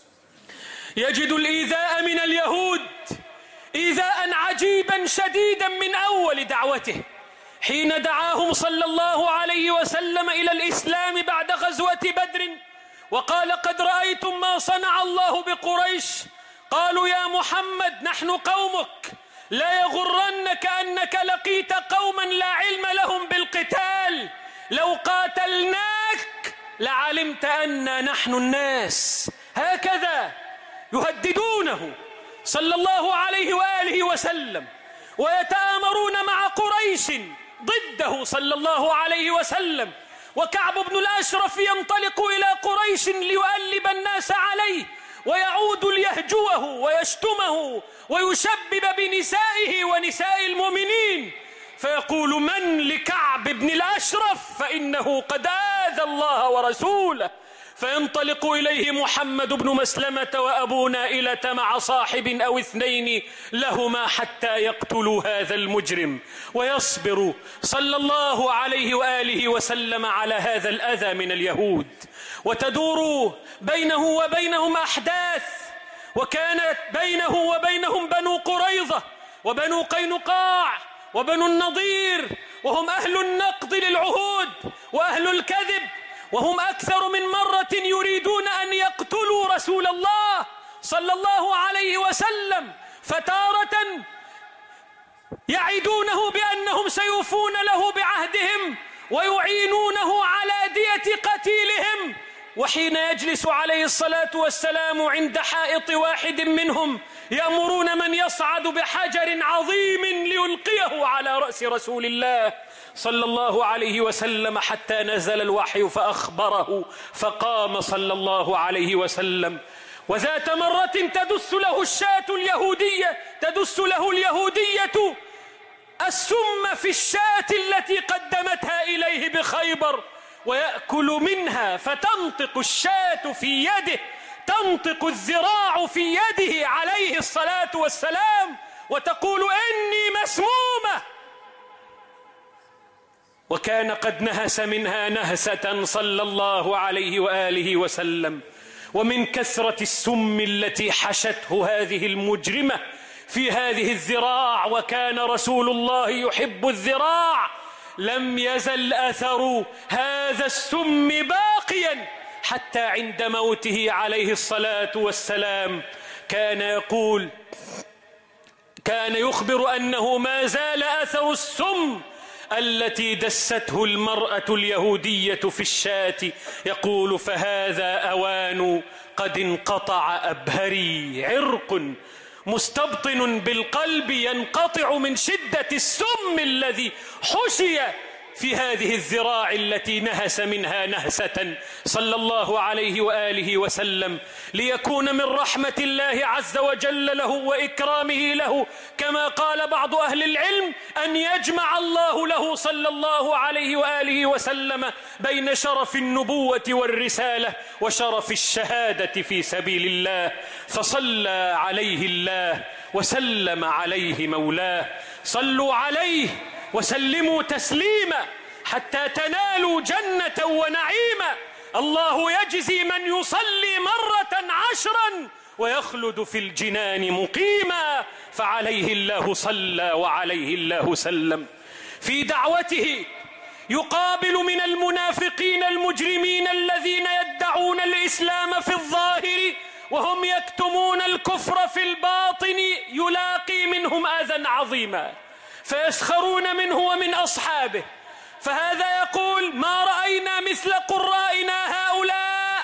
يجد الإيذاء من اليهود إيذاء عجيبا شديدا من أول دعوته، حين دعاهم صلى الله عليه وسلم إلى الإسلام بعد غزوة بدر وقال قد رأيتم ما صنع الله بقريش. قالوا يا محمد نحن قومك، لا يغرنك أنك لقيت قوما لا علم لهم بالقتال، لو قاتلناك لعلمت أننا نحن الناس. هكذا يهددونه صلى الله عليه وآله وسلم، ويتآمرون مع قريش ضده صلى الله عليه وسلم. وكعب بن الأشرف ينطلق إلى قريش ليؤلب الناس عليه، ويعود ليهجوه ويشتمه ويشبب بنسائه ونساء المؤمنين، فيقول من لكعب بن الأشرف فإنه قد آذى الله ورسوله. فينطلق إليه محمد بن مسلمة وأبو نائلة مع صاحب أو اثنين لهما حتى يقتلوا هذا المجرم، ويصبر صلى الله عليه وآله وسلم على هذا الأذى من اليهود. وتدور بينه وبينهم أحداث، وكانت بينه وبينهم بنو قريظة وبنو قينقاع وبنو النضير، وهم أهل النقض للعهود وأهل الكذب، وهم أكثر من مرة يريدون أن يقتلوا رسول الله صلى الله عليه وسلم، فتارة يعدونه بأنهم سيوفون له بعهدهم ويعينونه على دية قتيلهم، وحين يجلس عليه الصلاة والسلام عند حائط واحد منهم يأمرون من يصعد بحجر عظيم ليلقيه على رأس رسول الله صلى الله عليه وسلم، حتى نزل الوحي فأخبره، فقام صلى الله عليه وسلم. وذات مرة تدس له الشاة اليهودية، تدس له اليهودية السم في الشاة التي قدمتها إليه بخيبر، ويأكل منها، فتنطق الشاة في يده، تنطق الذراع في يده عليه الصلاة والسلام، وتقول إني مسمومة. وكان قد نهس منها نهسة صلى الله عليه وآله وسلم. ومن كثرة السم التي حشته هذه المجرمة في هذه الذراع، وكان رسول الله يحب الذراع، لم يزل أثر هذا السم باقيا حتى عند موته عليه الصلاة والسلام كان يخبر أنه ما زال أثر السم التي دسته المرأة اليهودية في الشاة. يقول فهذا أوان قد انقطع أبهري، عرق مستبطن بالقلب ينقطع من شدة السم الذي حشي في هذه الذراع التي نهس منها نهسة صلى الله عليه وآله وسلم، ليكون من رحمة الله عز وجل له وإكرامه له، كما قال بعض أهل العلم أن يجمع الله له صلى الله عليه وآله وسلم بين شرف النبوة والرسالة وشرف الشهادة في سبيل الله. فصلى عليه الله وسلم عليه مولاه. صلوا عليه وسلموا تسليما حتى تنالوا جنة ونعيما. الله يجزي من يصلي مرة 10 ويخلد في الجنان مقيما، فعليه الله صلى وعليه الله سلم. في دعوته يقابل من المنافقين المجرمين الذين يدعون الإسلام في الظاهر وهم يكتمون الكفر في الباطن، يلاقي منهم أذى عظيما فيسخرون منه ومن أصحابه. فهذا يقول: ما رأينا مثل قرائنا هؤلاء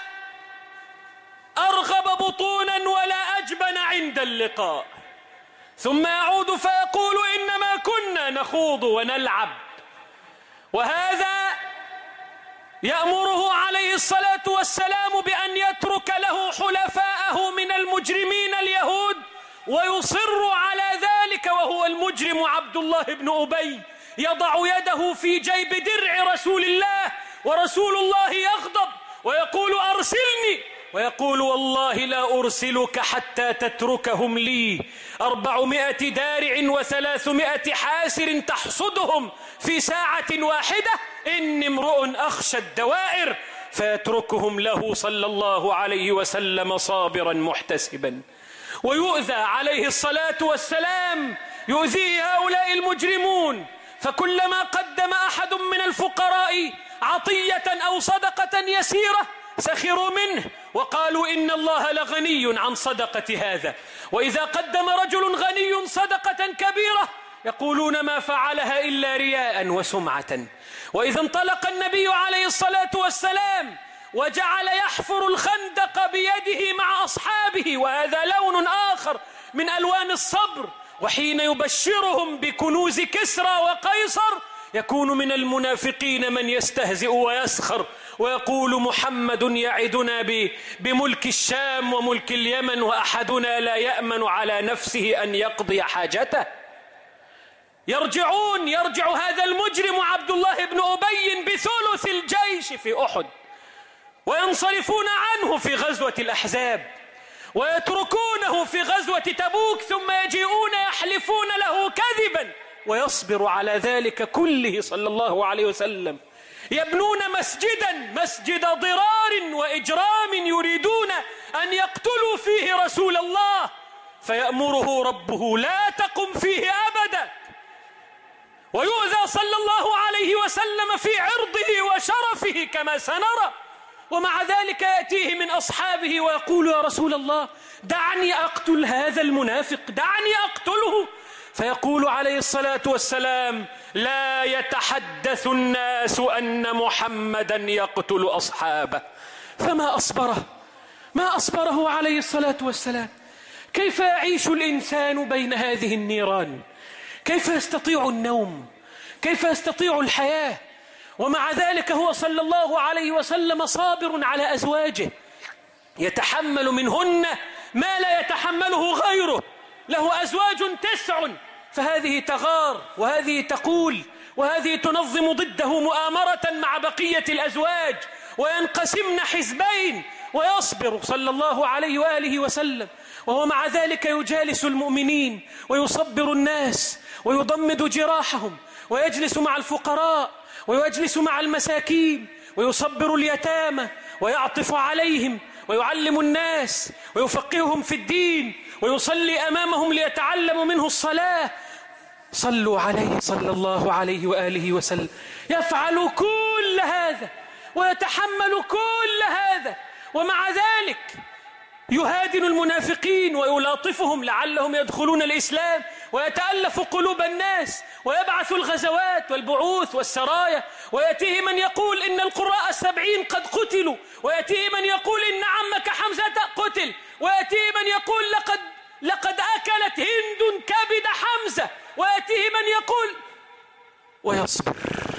أرغب بطونا ولا أجبن عند اللقاء. ثم يعود فيقول: إنما كنا نخوض ونلعب. وهذا يأمره عليه الصلاة والسلام بأن يترك له حلفاءه من المجرمين اليهود، ويصر على ذلك وهو المجرم عبد الله بن أبي يضع يده في جيب درع رسول الله، ورسول الله يغضب ويقول: أرسلني، ويقول: والله لا أرسلك حتى تتركهم لي 400 دارع و300 حاسر تحصدهم في ساعة واحدة، إني امرؤ أخشى الدوائر. فيتركهم له صلى الله عليه وسلم صابرا محتسبا. ويؤذى عليه الصلاة والسلام، يؤذيه هؤلاء المجرمون، فكلما قدم أحد من الفقراء عطية أو صدقة يسيرة سخروا منه وقالوا: إن الله لغني عن صدقة هذا. وإذا قدم رجل غني صدقة كبيرة يقولون: ما فعلها إلا رياء وسمعة. وإذا انطلق النبي عليه الصلاة والسلام وجعل يحفر الخندق بيده مع أصحابه، وهذا لون آخر من ألوان الصبر، وحين يبشرهم بكنوز كسرى وقيصر يكون من المنافقين من يستهزئ ويسخر ويقول: محمد يعدنا بملك الشام وملك اليمن وأحدنا لا يأمن على نفسه أن يقضي حاجته. يرجع هذا المجرم عبد الله بن أبي بثلث الجيش في أحد، وينصرفون عنه في غزوة الأحزاب، ويتركونه في غزوة تبوك، ثم يجيئون يحلفون له كذبا ويصبر على ذلك كله صلى الله عليه وسلم. يبنون مسجد ضرار وإجرام، يريدون أن يقتلوا فيه رسول الله، فيأمره ربه: لا تقم فيه أبدا. ويؤذى صلى الله عليه وسلم في عرضه وشرفه كما سنرى، ومع ذلك يأتيه من أصحابه ويقول: يا رسول الله دعني أقتل هذا المنافق، دعني أقتله. فيقول عليه الصلاة والسلام: لا يتحدث الناس أن محمدا يقتل أصحابه. فما أصبره عليه الصلاة والسلام. كيف يعيش الإنسان بين هذه النيران؟ كيف يستطيع النوم؟ كيف يستطيع الحياة؟ ومع ذلك هو صلى الله عليه وسلم صابر على أزواجه، يتحمل منهن ما لا يتحمله غيره. له أزواج 9، فهذه تغار وهذه تقول وهذه تنظم ضده مؤامرة مع بقية الأزواج، وينقسمن حزبين، ويصبر صلى الله عليه وآله وسلم، وهو مع ذلك يجالس المؤمنين ويصبر الناس ويضمد جراحهم، ويجلس مع الفقراء ويجلس مع المساكين ويصبر اليتامى ويعطف عليهم ويعلم الناس ويفقههم في الدين، ويصلي أمامهم ليتعلموا منه الصلاة. صلوا عليه صلى الله عليه وآله وسلم. يفعل كل هذا ويتحمل كل هذا، ومع ذلك يهادن المنافقين ويلاطفهم لعلهم يدخلون الإسلام، ويتألف قلوب الناس، ويبعث الغزوات والبعوث والسرايا، ويأتيه من يقول إن القراء 70 قد قتلوا، ويأتيه من يقول إن عمك حمزة قتل، ويأتيه من يقول لقد أكلت هند كبد حمزة، ويأتيه من يقول، ويصبر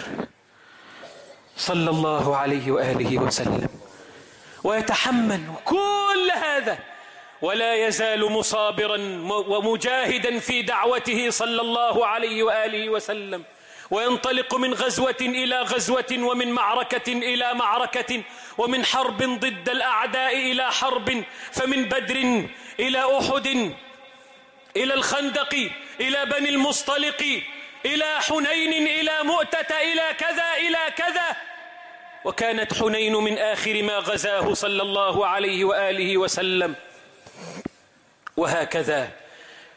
صلى الله عليه وآله وسلم ويتحمل كل هذا، ولا يزال مصابرا ومجاهدا في دعوته صلى الله عليه وآله وسلم، وينطلق من غزوة إلى غزوة، ومن معركة إلى معركة، ومن حرب ضد الأعداء إلى حرب، فمن بدر إلى أحد إلى الخندق إلى بني المصطلق إلى حنين إلى مؤتة إلى كذا إلى كذا. وكانت حنين من آخر ما غزاه صلى الله عليه وآله وسلم. وهكذا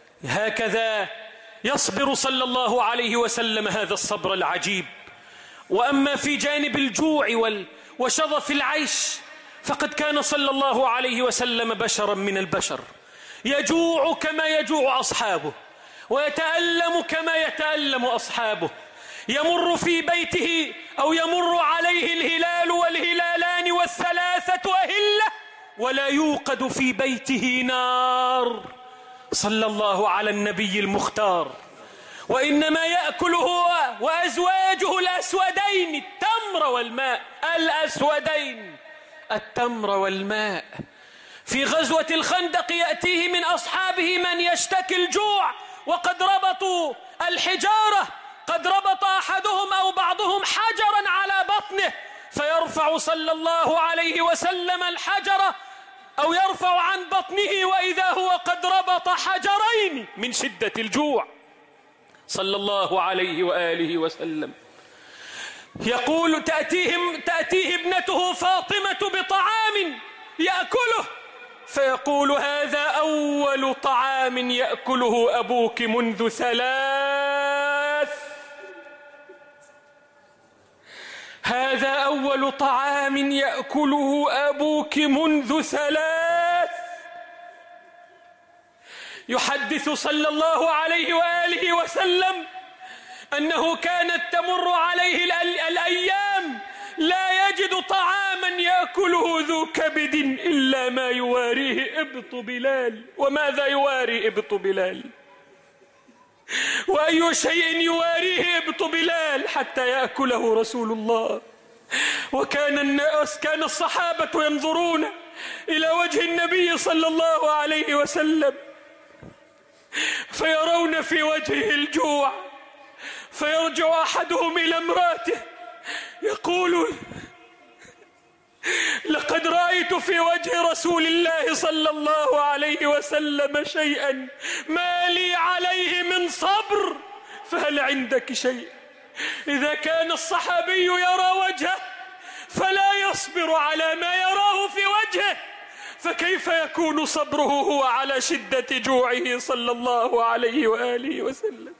يصبر صلى الله عليه وسلم هذا الصبر العجيب، وأما في جانب الجوع وشظف العيش فقد كان صلى الله عليه وسلم بشرا من البشر، يجوع كما يجوع أصحابه، ويتألم كما يتألم أصحابه. يمر في بيته أو يمر عليه الهلال والهلالان والثلاثة أهلة ولا يوقد في بيته نار، صلى الله على النبي المختار. وإنما يأكل هو وأزواجه الأسودين، التمر والماء، الأسودين التمر والماء. في غزوة الخندق يأتيه من أصحابه من يشتكي الجوع وقد ربطوا الحجارة، قد ربط أحدهم أو بعضهم حجرا على بطنه، فيرفع صلى الله عليه وسلم الحجر أو يرفع عن بطنه وإذا هو قد ربط حجرين من شدة الجوع صلى الله عليه وآله وسلم. يقول تأتيه ابنته فاطمة بطعام يأكله، فيقول هذا أول طعام يأكله أبوك منذ 3، هذا أول طعام يأكله أبوك منذ 3. يحدث صلى الله عليه وآله وسلم أنه كانت تمر عليه الأيام لا يجد طعاما يأكله ذو كبد إلا ما يواريه إبط بلال. وماذا يواري إبط بلال؟ وأي شيء يواريه إبط بلال حتى يأكله رسول الله؟ وكان الصحابة ينظرون إلى وجه النبي صلى الله عليه وسلم فيرون في وجهه الجوع، فيرجع أحدهم إلى امرأته يقول لقد رأيت في وجه رسول الله صلى الله عليه وسلم شيئا ما لي عليه من صبر، فهل عندك شيء؟ إذا كان الصحابي يرى وجهه فلا يصبر على ما يراه في وجهه، فكيف يكون صبره هو على شدة جوعه صلى الله عليه وآله وسلم؟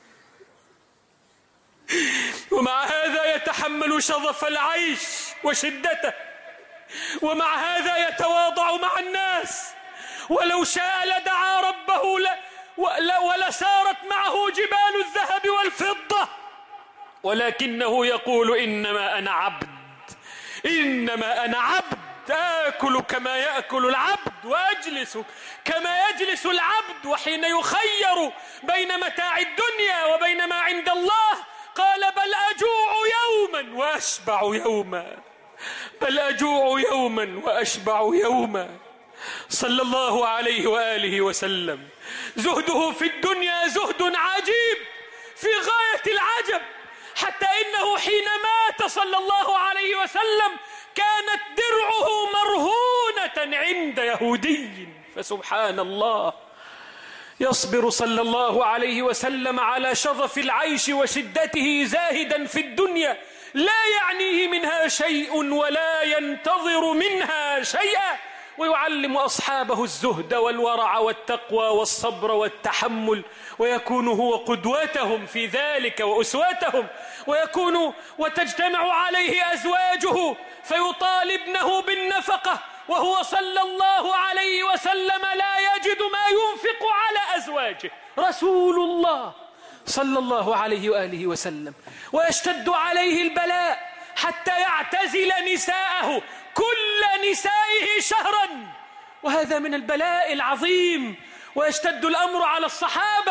ومع هذا يتحمل شظف العيش وشدته، ومع هذا يتواضع مع الناس، ولو شاء لدعا ربه ولسارت معه جبال الذهب والفضة، ولكنه يقول إنما أنا عبد، إنما أنا عبد، آكل كما يأكل العبد وأجلس كما يجلس العبد. وحين يخير بين متاع الدنيا وبين ما عند الله قال بل أجوع يوما وأشبع يوما، بل أجوع يوما وأشبع يوما، صلى الله عليه وآله وسلم. زهده في الدنيا زهد عجيب في غاية العجب، حتى إنه حين مات صلى الله عليه وسلم كانت درعه مرهونة عند يهودي، فسبحان الله يصبر صلى الله عليه وسلم على شظف العيش وشدته زاهدا في الدنيا لا يعنيه منها شيء ولا ينتظر منها شيئا، ويعلم أصحابه الزهد والورع والتقوى والصبر والتحمل، ويكون هو قدوتهم في ذلك وأسوتهم، وتجتمع عليه أزواجه فيطالبنه بالنفقة وهو صلى الله عليه وسلم لا يجد ما ينفق على أزواجه، رسول الله صلى الله عليه وآله وسلم، ويشتد عليه البلاء حتى يعتزل نساءه كل نسائه شهرا، وهذا من البلاء العظيم. ويشتد الأمر على الصحابة،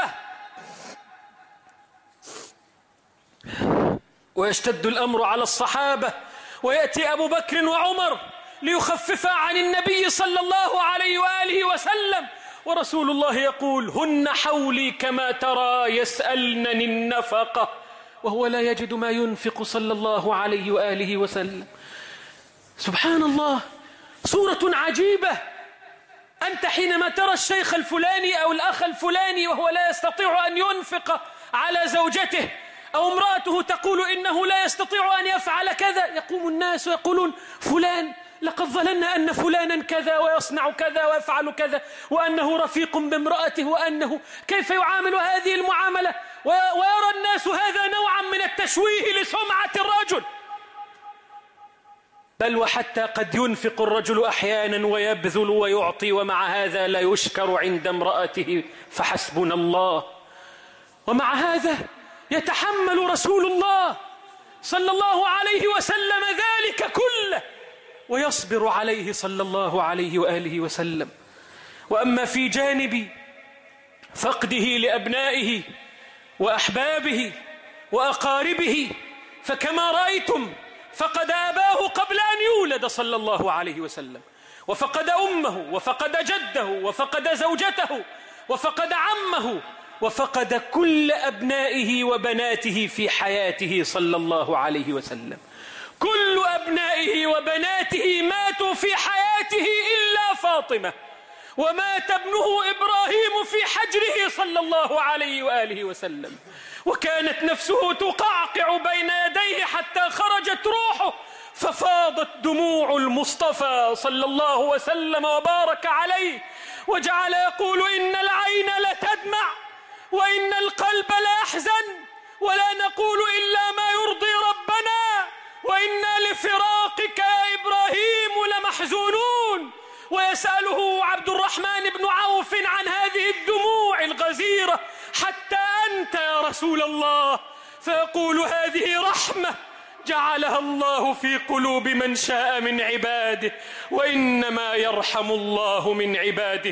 ويشتد الأمر على الصحابة، ويأتي أبو بكر وعمر ليخففا عن النبي صلى الله عليه وآله وسلم، ورسول الله يقول هن حولي كما ترى يسألنني النفقة، وهو لا يجد ما ينفق صلى الله عليه وآله وسلم. سبحان الله، صورة عجيبة. أنت حينما ترى الشيخ الفلاني أو الأخ الفلاني وهو لا يستطيع أن ينفق على زوجته، أو امرأته تقول إنه لا يستطيع أن يفعل كذا، يقوم الناس ويقولون فلان لقد ظننا أن فلانا كذا ويصنع كذا ويفعل كذا، وأنه رفيق بامرأته، وأنه كيف يعامل هذه المعاملة، ويرى الناس هذا نوعا من التشويه لسمعة الرجل، بل وحتى قد ينفق الرجل أحيانا ويبذل ويعطي ومع هذا لا يشكر عند امرأته فحسبنا الله. ومع هذا يتحمل رسول الله صلى الله عليه وسلم ذلك كله ويصبر عليه صلى الله عليه وآله وسلم. وأما في جانب فقده لأبنائه وأحبابه وأقاربه فكما رأيتم فقد أباه قبل أن يولد صلى الله عليه وسلم، وفقد أمه، وفقد جده، وفقد زوجته، وفقد عمه، وفقد كل أبنائه وبناته في حياته صلى الله عليه وسلم. كل أبنائه وبناته ماتوا في حياته إلا فاطمة، ومات ابنه إبراهيم في حجره صلى الله عليه وآله وسلم، وكانت نفسه تقعقع بين يديه حتى خرجت روحه، ففاضت دموع المصطفى صلى الله وسلم وبارك عليه، وجعل يقول إن العين لتدمع وإن القلب ليحزن ولا نقول إلا ما يرضي ربنا وإنا لفراقك يا إبراهيم لمحزونون. ويسأله عبد الرحمن بن عوف عن هذه الدموع الغزيرة حتى أنت يا رسول الله، فيقول هذه رحمة جعلها الله في قلوب من شاء من عباده، وإنما يرحم الله من عباده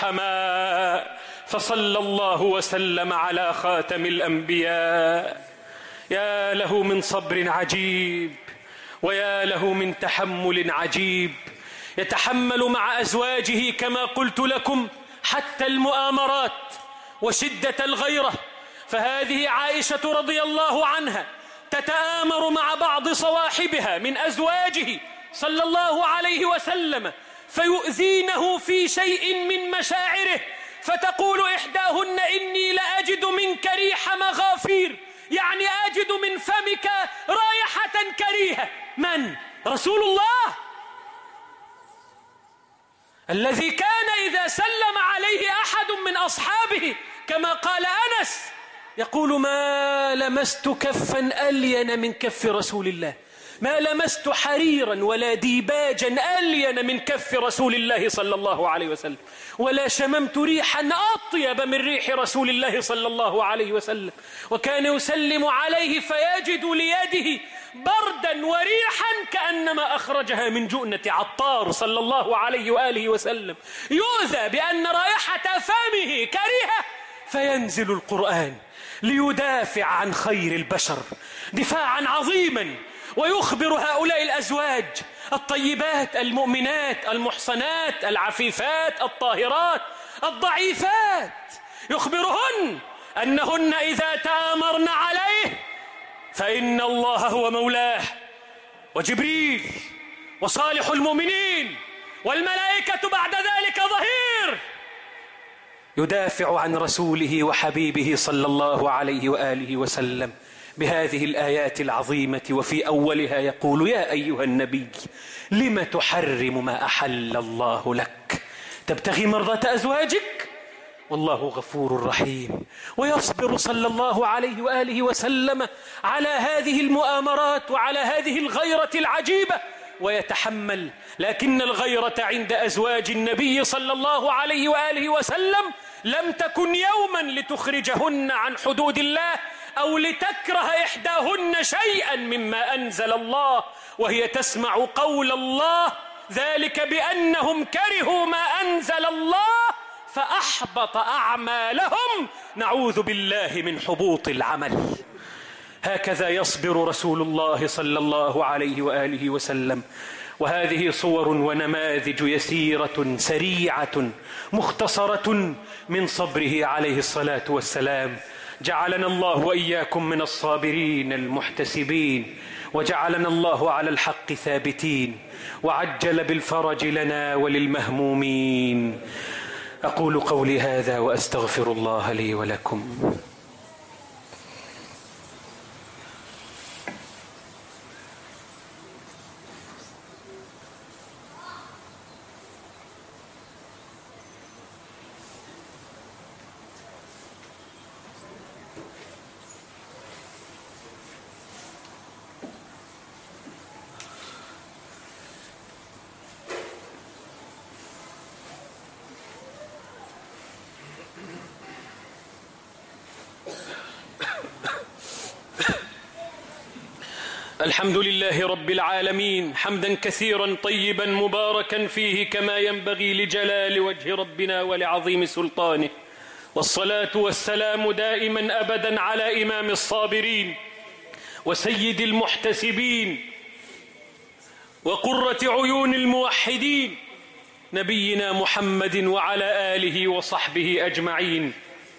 الرحماء. فصلى الله وسلم على خاتم الأنبياء. يا له من صبر عجيب، ويا له من تحمل عجيب. يتحمل مع أزواجه كما قلت لكم حتى المؤامرات وشدة الغيرة. فهذه عائشة رضي الله عنها تتآمر مع بعض صواحبها من أزواجه صلى الله عليه وسلم فيؤذينه في شيء من مشاعره، فتقول إحداهن إني لأجد منك ريح مغافير، يعني أجد من فمك رائحة كريهة. من؟ رسول الله الذي كان إذا سلم عليه أحد من أصحابه كما قال أنس يقول ما لمست كفا ألين من كف رسول الله، ما لمست حريرا ولا ديباجا ألين من كف رسول الله صلى الله عليه وسلم، ولا شممت ريحا أطيب من ريح رسول الله صلى الله عليه وسلم. وكان يسلم عليه فيجد ليده بردا وريحا كأنما أخرجها من جؤنة عطار صلى الله عليه وآله وسلم. يؤذى بأن رائحة فمه كريهة فينزل القرآن ليدافع عن خير البشر دفاعا عظيما، ويخبر هؤلاء الأزواج الطيبات المؤمنات المحصنات العفيفات الطاهرات الضعيفات، يخبرهن أنهن إذا تآمرن عليه فإن الله هو مولاه، وجبريل وصالح المؤمنين والملائكة بعد ذلك ظهير، يدافع عن رسوله وحبيبه صلى الله عليه وآله وسلم بهذه الآيات العظيمة. وفي أولها يقول يا أيها النبي لم تحرم ما أحل الله لك تبتغي مرضاة أزواجك والله غفور رحيم. ويصبر صلى الله عليه وآله وسلم على هذه المؤامرات وعلى هذه الغيرة العجيبة ويتحمل، لكن الغيرة عند أزواج النبي صلى الله عليه وآله وسلم لم تكن يوما لتخرجهن عن حدود الله أو لتكره إحداهن شيئا مما أنزل الله، وهي تسمع قول الله ذلك بأنهم كرهوا ما أنزل الله فأحبط أعمالهم، نعوذ بالله من حبوط العمل. هكذا يصبر رسول الله صلى الله عليه وآله وسلم. وهذه صور ونماذج يسيرة سريعة مختصرة من صبره عليه الصلاة والسلام. جعلنا الله وإياكم من الصابرين المحتسبين، وجعلنا الله على الحق ثابتين، وعجل بالفرج لنا وللمهمومين. أقول قولي هذا وأستغفر الله لي ولكم. الحمد لله رب العالمين، حمدا كثيرا طيبا مباركا فيه كما ينبغي لجلال وجه ربنا ولعظيم سلطانه، والصلاة والسلام دائما أبدا على إمام الصابرين وسيد المحتسبين وقرة عيون الموحدين نبينا محمد وعلى آله وصحبه أجمعين،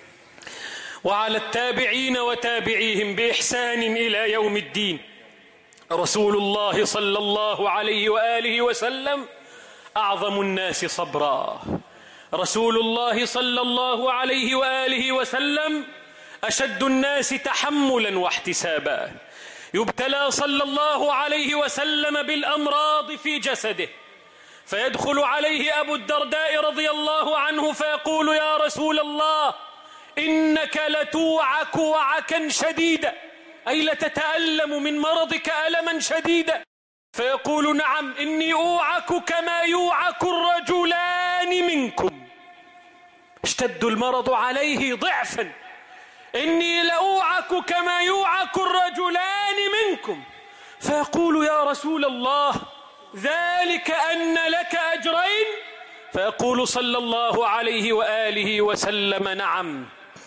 وعلى التابعين وتابعيهم بإحسان إلى يوم الدين. رسول الله صلى الله عليه وآله وسلم أعظم الناس صبرا، رسول الله صلى الله عليه وآله وسلم أشد الناس تحملا واحتسابا، يبتلى صلى الله عليه وسلم بالأمراض في جسده، فيدخل عليه أبو الدرداء رضي الله عنه فيقول: يا رسول الله، إنك لتوعك وعكا شديدا، أي لتتألم من مرضك ألما شديدا. فيقول: نعم، إني أوعك كما يوعك الرجلان منكم. اشتد المرض عليه ضعفا، إني لأوعك كما يوعك الرجلان منكم. فيقول: يا رسول الله، ذلك أن لك أجرين؟ فيقول صلى الله عليه وآله وسلم: نعم.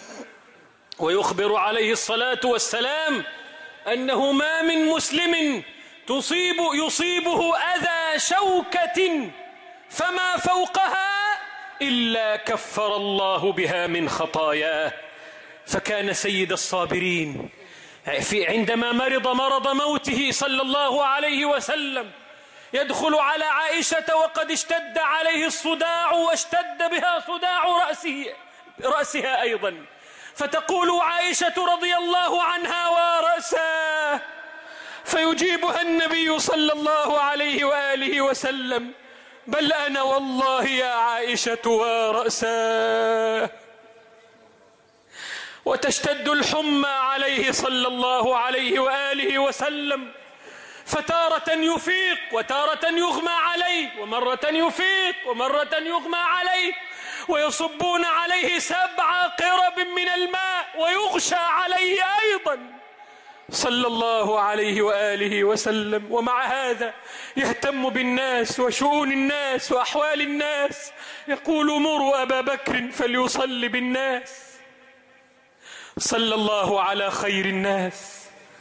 ويخبر عليه الصلاة والسلام أنه ما من مسلم يصيبه أذى شوكة فما فوقها إلا كفر الله بها من خطاياه. فكان سيد الصابرين عندما مرض موته صلى الله عليه وسلم يدخل على عائشة وقد اشتد عليه الصداع واشتد بها صداع رأسها أيضا، فتقول عائشة رضي الله عنها: ورأساه. فيجيبها النبي صلى الله عليه وآله وسلم: بل أنا والله يا عائشة ورأساه. وتشتد الحمى عليه صلى الله عليه وآله وسلم، فتارة يفيق وتارة يغمى عليه، ومرة يفيق ومرة يغمى عليه، ويصبون عليه 7 قرب من الماء ويغشى عليه أيضا صلى الله عليه وآله وسلم. ومع هذا يهتم بالناس وشؤون الناس وأحوال الناس، يقول: مروا أبا بكر فليصلي بالناس. صلى الله على خير الناس.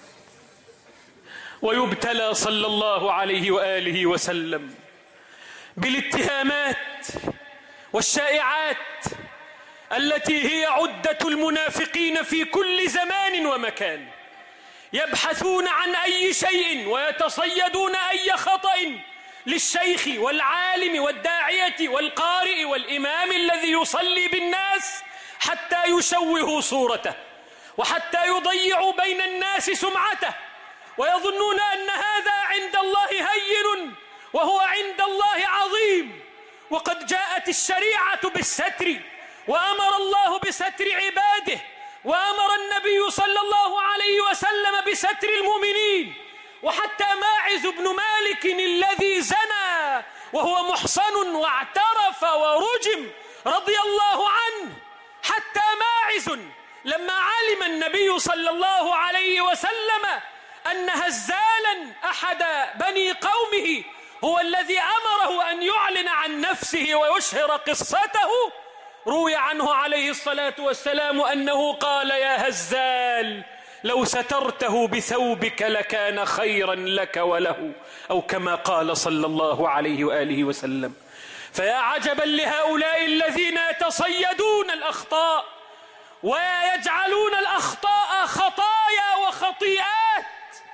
ويبتلى صلى الله عليه وآله وسلم بالاتهامات والشائعات التي هي عدة المنافقين في كل زمان ومكان، يبحثون عن أي شيء ويتصيدون أي خطأ للشيخ والعالم والداعية والقارئ والإمام الذي يصلي بالناس حتى يشوهوا صورته وحتى يضيعوا بين الناس سمعته، ويظنون أن هذا عند الله هين وهو عند الله عظيم. وقد جاءت الشريعة بالستر، وأمر الله بستر عباده، وأمر النبي صلى الله عليه وسلم بستر المؤمنين. وحتى ماعز بن مالك الذي زنى وهو محصن واعترف ورجم رضي الله عنه، حتى ماعز لما علم النبي صلى الله عليه وسلم أن هزالا أحد بني قومه هو الذي أمره أن يعلن عن نفسه ويشهر قصته، روي عنه عليه الصلاة والسلام أنه قال: يا هزال، لو سترته بثوبك لكان خيرا لك وله، أو كما قال صلى الله عليه وآله وسلم. فيا عجبا لهؤلاء الذين يتصيدون الأخطاء ويجعلون الأخطاء خطايا وخطيئات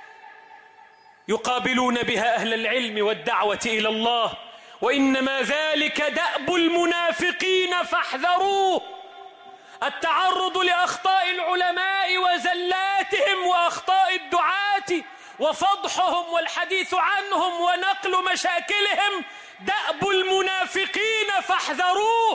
يقابلون بها أهل العلم والدعوة إلى الله، وإنما ذلك دأب المنافقين فاحذروه. التعرض لأخطاء العلماء وزلاتهم وأخطاء الدعاة وفضحهم والحديث عنهم ونقل مشاكلهم دأب المنافقين فاحذروه.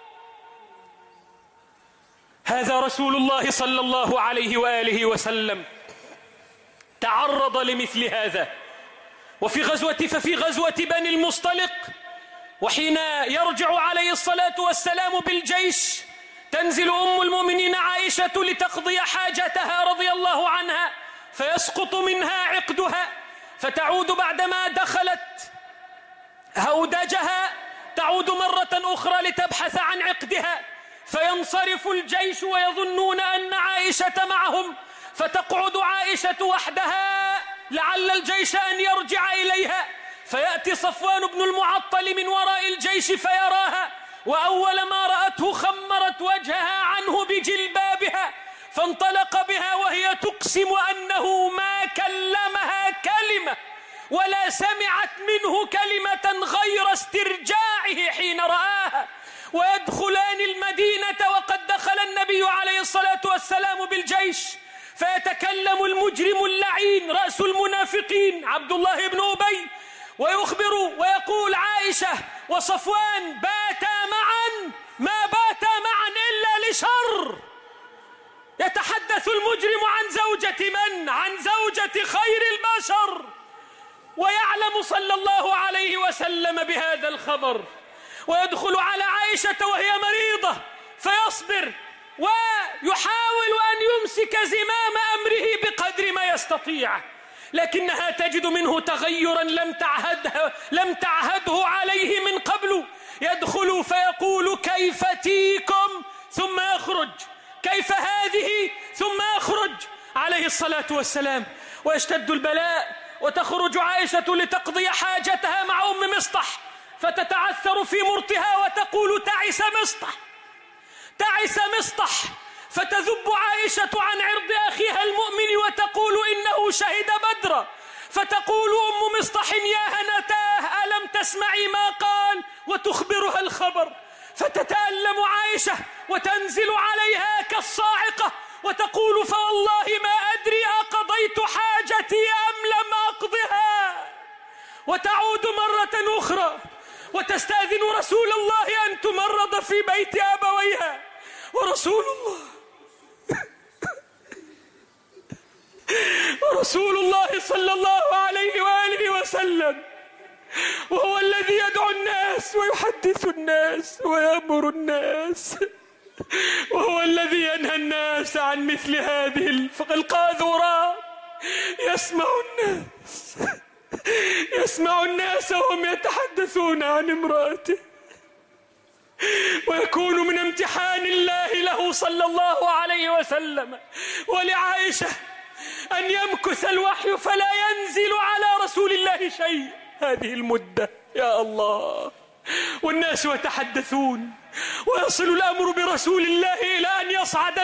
هذا رسول الله صلى الله عليه وآله وسلم تعرض لمثل هذا. ففي غزوة بني المصطلق، وحين يرجع عليه الصلاة والسلام بالجيش، تنزل أم المؤمنين عائشة لتقضي حاجتها رضي الله عنها، فيسقط منها عقدها، فتعود بعدما دخلت هودجها تعود مرة أخرى لتبحث عن عقدها، فينصرف الجيش ويظنون أن عائشة معهم، فتقعد عائشة وحدها لعل الجيش أن يرجع إليها، فيأتي صفوان بن المعطل من وراء الجيش فيراها، وأول ما رأته خمرت وجهها عنه بجلبابها، فانطلق بها وهي تقسم أنه ما كلمها كلمة ولا سمعت منه كلمة غير استرجاعه حين رآها. ويدخلان المدينة وقد دخل النبي عليه الصلاة والسلام بالجيش، فيتكلم المجرم اللعين رأس المنافقين عبد الله بن أبي ويخبر ويقول عائشة وصفوان باتا معا، ما باتا معا إلا لشر. يتحدث المجرم عن زوجة من؟ عن زوجة خير البشر، ويعلم صلى الله عليه وسلم بهذا الخبر، ويدخل على عائشة وهي مريضة فيصبر ويحاول أن يمسك زمام أمره بقدر ما يستطيع، لكنها تجد منه تغيرا لم تعهده عليه من قبل. يدخل فيقول كيف تيكم ثم يخرج، كيف هذه ثم يخرج عليه الصلاة والسلام، ويشتد البلاء. وتخرج عائشة لتقضي حاجتها مع أم مصطح، فتتعثر في مرتها وتقول تعس مصطح تعس مصطح، فتذب عائشة عن عرض أخيها المؤمن وتقول إنه شهد بدرا، فتقول أم مصطح يا هنتاه ألم تسمعي ما قال، وتخبرها الخبر، فتتألم عائشة وتنزل عليها كالصاعقة وتقول فوالله ما أدري أقضيت حاجتي أم لم أقضها. وتعود مرة أخرى وتستأذن رسول الله أن تمرض في بيت أبويها، ورسول الله صلى الله عليه وآله وسلم وهو الذي يدعو الناس ويحدث الناس ويأمر الناس، وهو الذي ينهى الناس عن مثل هذه القاذورات. يسمع الناس وهم يتحدثون عن امرأته، ويكون من امتحان الله له صلى الله عليه وسلم ولعائشة أن يمكث الوحي فلا ينزل على رسول الله شيء هذه المدة. يا الله، والناس يتحدثون، ويصل الأمر برسول الله إلى أن يصعد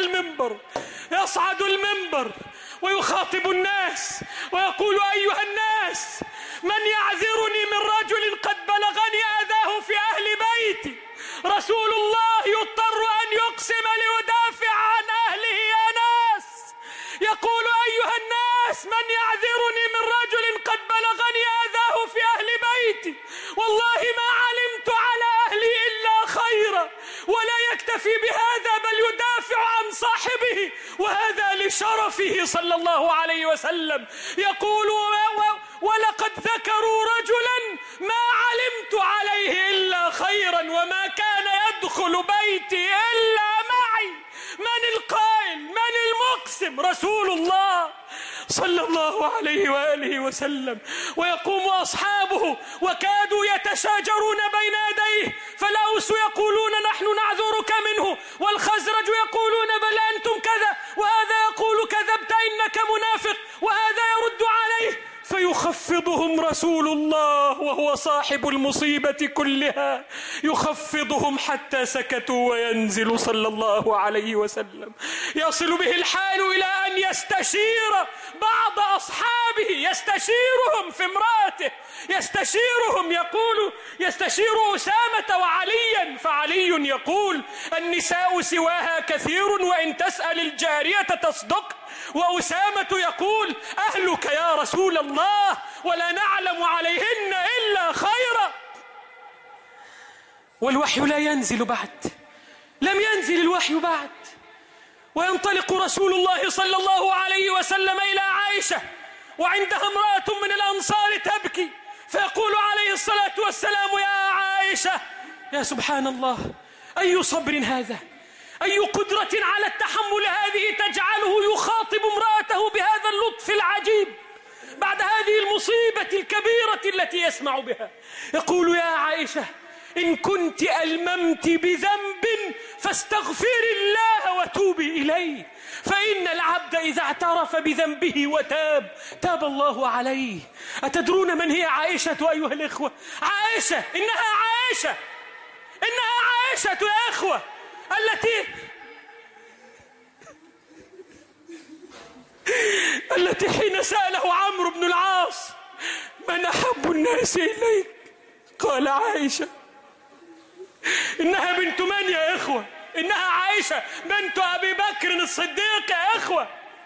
المنبر ويخاطب الناس ويقول أيها الناس من يعذرني من رجل قد بلغني أذاه في أهل بيتي. رسول الله يضطر أن يقسم ليدافع عن أهله. يا ناس، يقول أيها الناس من يعذرني من رجل قد بلغني أذاه في أهل بيتي، والله ما علمت على أهلي إلا خيرا، ولا يكتفي بهذا بل يدافع عن صاحبه، وهذا لشرفه صلى الله عليه وسلم. يقول ولقد ذكروا رجلا ما علمت عليه إلا خيرا، وما كان يدخل بيتي إلا معي. من القائل؟ من المقسم؟ رسول الله صلى الله عليه وآله وسلم. ويقوم أصحابه وكادوا يتشاجرون بين يديه، فالأوس يقولون نحن نعذرك منه، والخزرج يقولون بل أنتم كذا، وهذا يقول كذبت إنك منافق، وهذا يرد عليه، فيخفضهم رسول الله وهو صاحب المصيبة كلها، يخفضهم حتى سكتوا وينزل صلى الله عليه وسلم. يصل به الحال إلى أن يستشير بعض أصحابه، يستشيرهم في امرأته، يستشير أسامة وعليا، فعلي يقول النساء سواها كثير وإن تسأل الجارية تصدق، وأسامة يقول أهلك يا رسول الله ولا نعلم عليهن إلا خيرا. والوحي لا ينزل بعد، لم ينزل الوحي بعد. وينطلق رسول الله صلى الله عليه وسلم إلى عائشة، وعندها امرأة من الأنصار تبكي، فيقول عليه الصلاة والسلام يا عائشة، يا سبحان الله، أي صبر هذا؟ أي قدرة على التحمل هذه تجعله يخاطب امرأته بهذا اللطف العجيب بعد هذه المصيبة الكبيرة التي يسمع بها؟ يقول: يا عائشة، إن كنت ألممت بذنب فاستغفري الله وتوبي إليه، فإن العبد إذا اعترف بذنبه وتاب تاب الله عليه. أتدرون من هي عائشة أيها الإخوة؟ عائشة، إنها عائشة يا إخوة، التي حين سأله عمرو بن العاص: من أحب الناس إليك؟ قال: عائشة. إنها بنت من يا إخوة؟ إنها عائشة بنت أبي بكر الصديق يا إخوة.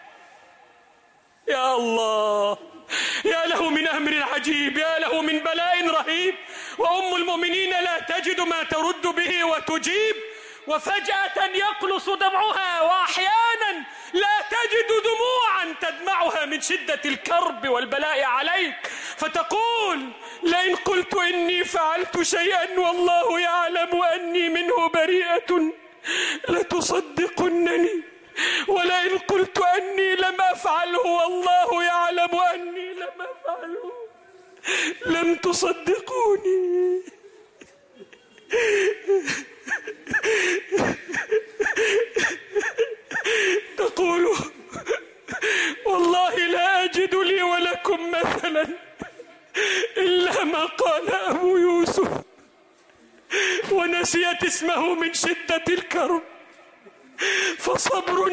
يا الله، يا له من أمر عجيب، يا له من بلاء رهيب. وأم المؤمنين لا تجد ما ترد به وتجيب، وفجأة يقلص دمعها، وأحيانا لا تجد دموعا تدمعها من شدة الكرب والبلاء عليك، فتقول: لئن قلت إني فعلت شيئا والله يعلم أني منه بريئة لتصدقنني، ولئن قلت أني لم أفعله والله يعلم أني لم أفعله لم تصدقوني. تقول: والله لا أجد لي ولكم مثلا إلا ما قال أبو يوسف، ونسيت اسمه من شدة الكرب، فصبر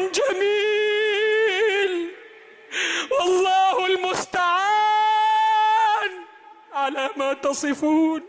جميل والله المستعان على ما تصفون.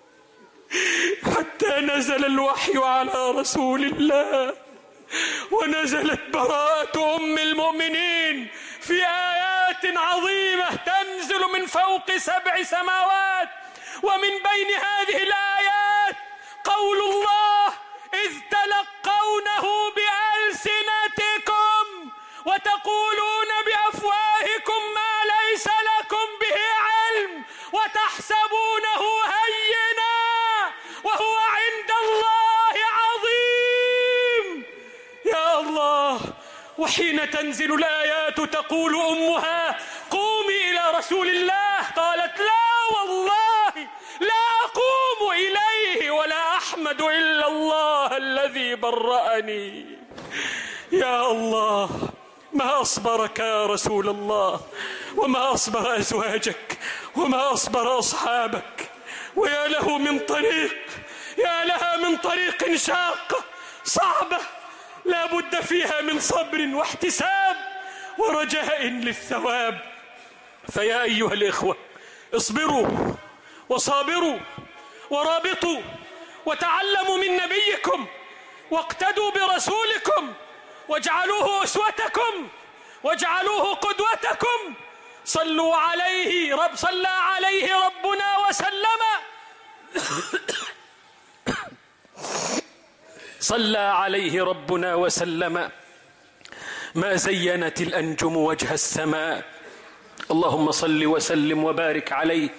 حتى نزل الوحي على رسول الله، ونزلت براءة أم المؤمنين في آيات عظيمة تنزل من فوق 7 سماوات، ومن بين هذه الآيات قول الله: إذ تلقونه بألسنتكم وتقولون بأفواهكم ما ليس لكم به علم وتحسبونه هينا وهو عند الله عظيم. يا الله، وحين تنزل الآيات تقول أمها: قومي إلى رسول الله، قالت: لا والله لا أقوم إليه ولا أحمد إلا الله الذي برأني. يا الله، ما أصبرك يا رسول الله، وما أصبر أزواجك، وما أصبر أصحابك. ويا له من طريق، يا لها من طريق شاقة صعبة لا بد فيها من صبر واحتساب ورجاء للثواب. فيا أيها الإخوة، اصبروا وصابروا ورابطوا وتعلموا من نبيكم واقتدوا برسولكم واجعلوه أسوتكم واجعلوه قدوتكم. صلى عليه ربنا وسلم صلى عليه ربنا وسلم ما زينت الأنجم وجه السماء. اللهم صل وسلم وبارك عليه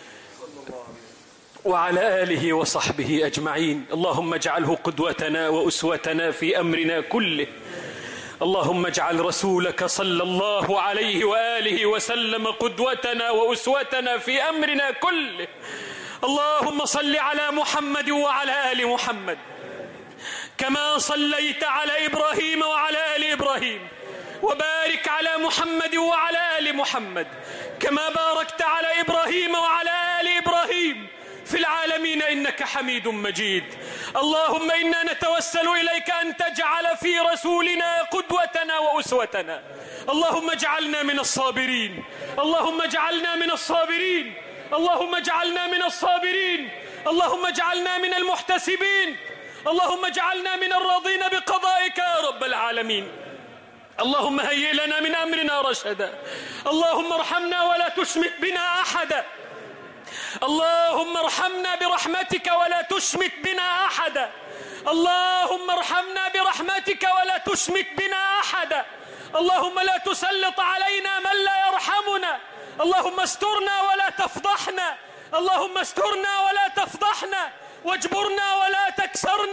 وعلى آله وصحبه أجمعين. اللهم اجعله قدوتنا وأسوتنا في أمرنا كله. اللهم اجعل رسولك صلى الله عليه وآله وسلم قدوتنا وأسوتنا في أمرنا كله. اللهم صل على محمد وعلى آل محمد كما صليت على إبراهيم وعلى آل إبراهيم، وبارك على محمد وعلى آل محمد كما باركت على إبراهيم وعلى آل إبراهيم في العالمين إنك حميد مجيد. اللهم إنا نتوسل إليك أن تجعل في رسولنا قدوتنا وأسوتنا. اللهم اجعلنا من الصابرين، اللهم اجعلنا من الصابرين، اللهم اجعلنا من الصابرين، اللهم اجعلنا من المحتسبين، اللهم اجعلنا من الراضين بقضائك يا رب العالمين. اللهم هيئ لنا من أمرنا رشدا. اللهم ارحمنا ولا تشمت بنا أحدا. اللهم ارحمنا برحمتك ولا تشمت بنا أحدا. اللهم ارحمنا برحمتك ولا تشمت بنا أحدا. اللهم لا تسلط علينا من لا يرحمنا. اللهم استرنا ولا تفضحنا، اللهم استرنا ولا تفضحنا، واجبرنا ولا تكسرنا،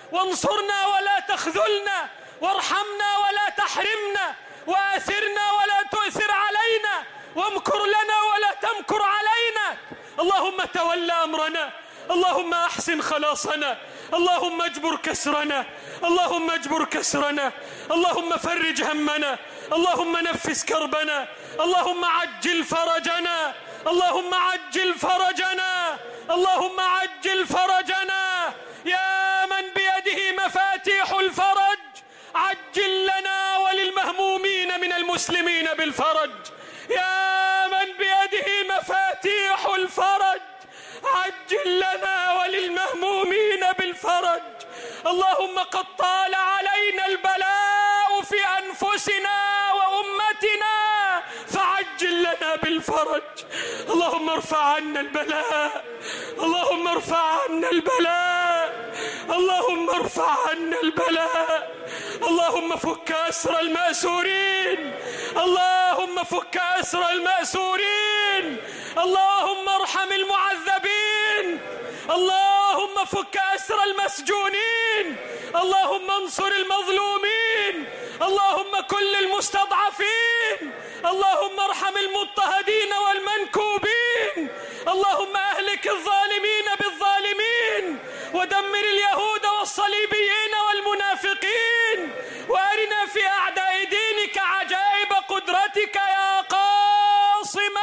وانصرنا ولا تخذلنا، وارحمنا ولا تحرمنا، وآثرنا ولا تؤثر علينا، وامكر لنا ولا تمكر علينا. اللهم تول أمرنا، اللهم أحسن خلاصنا، اللهم اجبر كسرنا، اللهم اجبر كسرنا، اللهم فرج همنا، اللهم نفس كربنا، اللهم عجل فرجنا، اللهم عجل فرجنا، اللهم عجل فرجنا. يا من بيده مفاتيح الفرج عجل لنا وللمهمومين من المسلمين بالفرج. يا من بيده مفاتيح الفرج عجل لنا وللمهمومين بالفرج. اللهم قد طال علينا البلاء في أنفسنا وأمتنا فعجل لنا بالفرج. اللهم ارفع عنا البلاء، اللهم ارفع عنا البلاء، اللهم ارفع عنا البلاء. اللهم فك أسر المأسورين، اللهم فك أسر المأسورين، اللهم ارحم المعذبين، اللهم فك أسر المسجونين، اللهم انصر المظلومين، اللهم كل المستضعفين، اللهم ارحم المضطهدين والمنكوبين، اللهم اهلك الظالمين بالظالمين، ودمر اليهود والصليبيين والمنافقين، وارنا في أعداء دينك عجائب قدرتك يا قاصم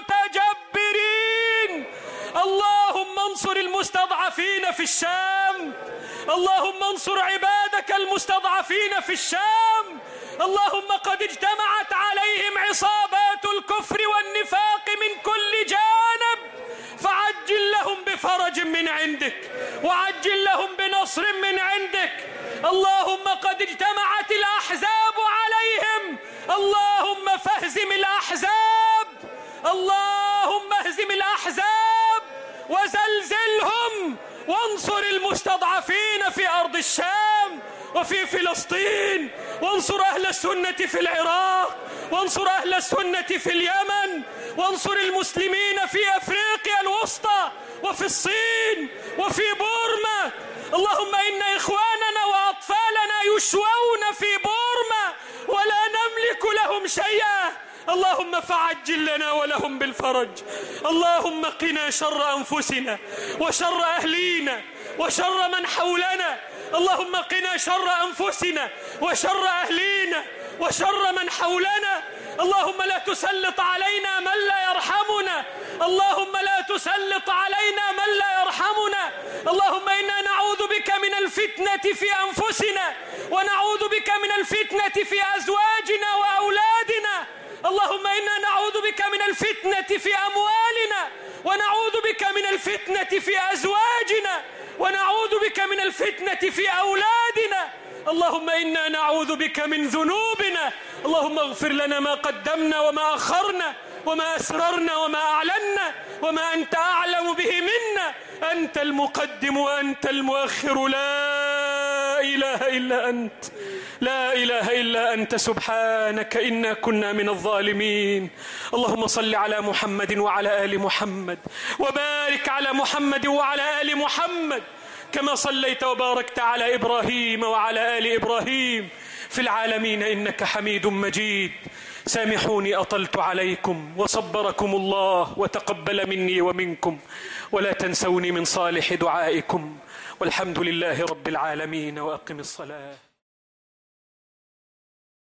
المتجبرين. اللهم انصر المستضعفين في الشام، اللهم انصر عبادك المستضعفين في الشام. اللهم قد اجتمعت عليهم عصابات الكفر والنفاق من كل جانب، فعجل لهم بفرج من عندك، وعجل لهم بنصر من عندك. اللهم قد اجتمعت الأحزاب عليهم، اللهم فاهزم الأحزاب، اللهم اهزم الأحزاب وزلزلهم، وانصر المستضعفين في أرض الشام وفي فلسطين، وانصر أهل السنة في العراق، وانصر أهل السنة في اليمن، وانصر المسلمين في أفريقيا الوسطى وفي الصين وفي بورما. اللهم إن إخواننا وأطفالنا يشوون في بورما ولا نملك لهم شيئا، اللهم فعجل لنا ولهم بالفرج. اللهم قنا شر أنفسنا وشر أهلينا وشر من حولنا، اللهم قنا شر أنفسنا وشر أهلينا وشر من حولنا. اللهم لا تسلط علينا من لا يرحمنا، اللهم لا تسلط علينا من لا يرحمنا. اللهم إنا نعوذ بك من الفتنة في أنفسنا، ونعوذ بك من الفتنة في أزواجنا وأولادنا. اللهم إنا نعوذ بك من الفتنة في أموالنا، ونعوذ بك من الفتنة في أزواجنا، ونعوذ بك من الفتنة في أولادنا. اللهم إنا نعوذ بك من ذنوبنا، اللهم اغفر لنا ما قدمنا وما أخرنا وما أسررنا وما أعلنا وما أنت أعلم به منا. أنت المقدم وأنت المؤخر، لا إله إلا أنت، لا إله إلا أنت، سبحانك إنا كنا من الظالمين. اللهم صل على محمد وعلى آل محمد، وبارك على محمد وعلى آل محمد، كما صليت وباركت على إبراهيم وعلى آل إبراهيم في العالمين إنك حميد مجيد. سامحوني أطلت عليكم، وصبركم الله وتقبل مني ومنكم، ولا تنسوني من صالح دعائكم، والحمد لله رب العالمين. وأقم الصلاة.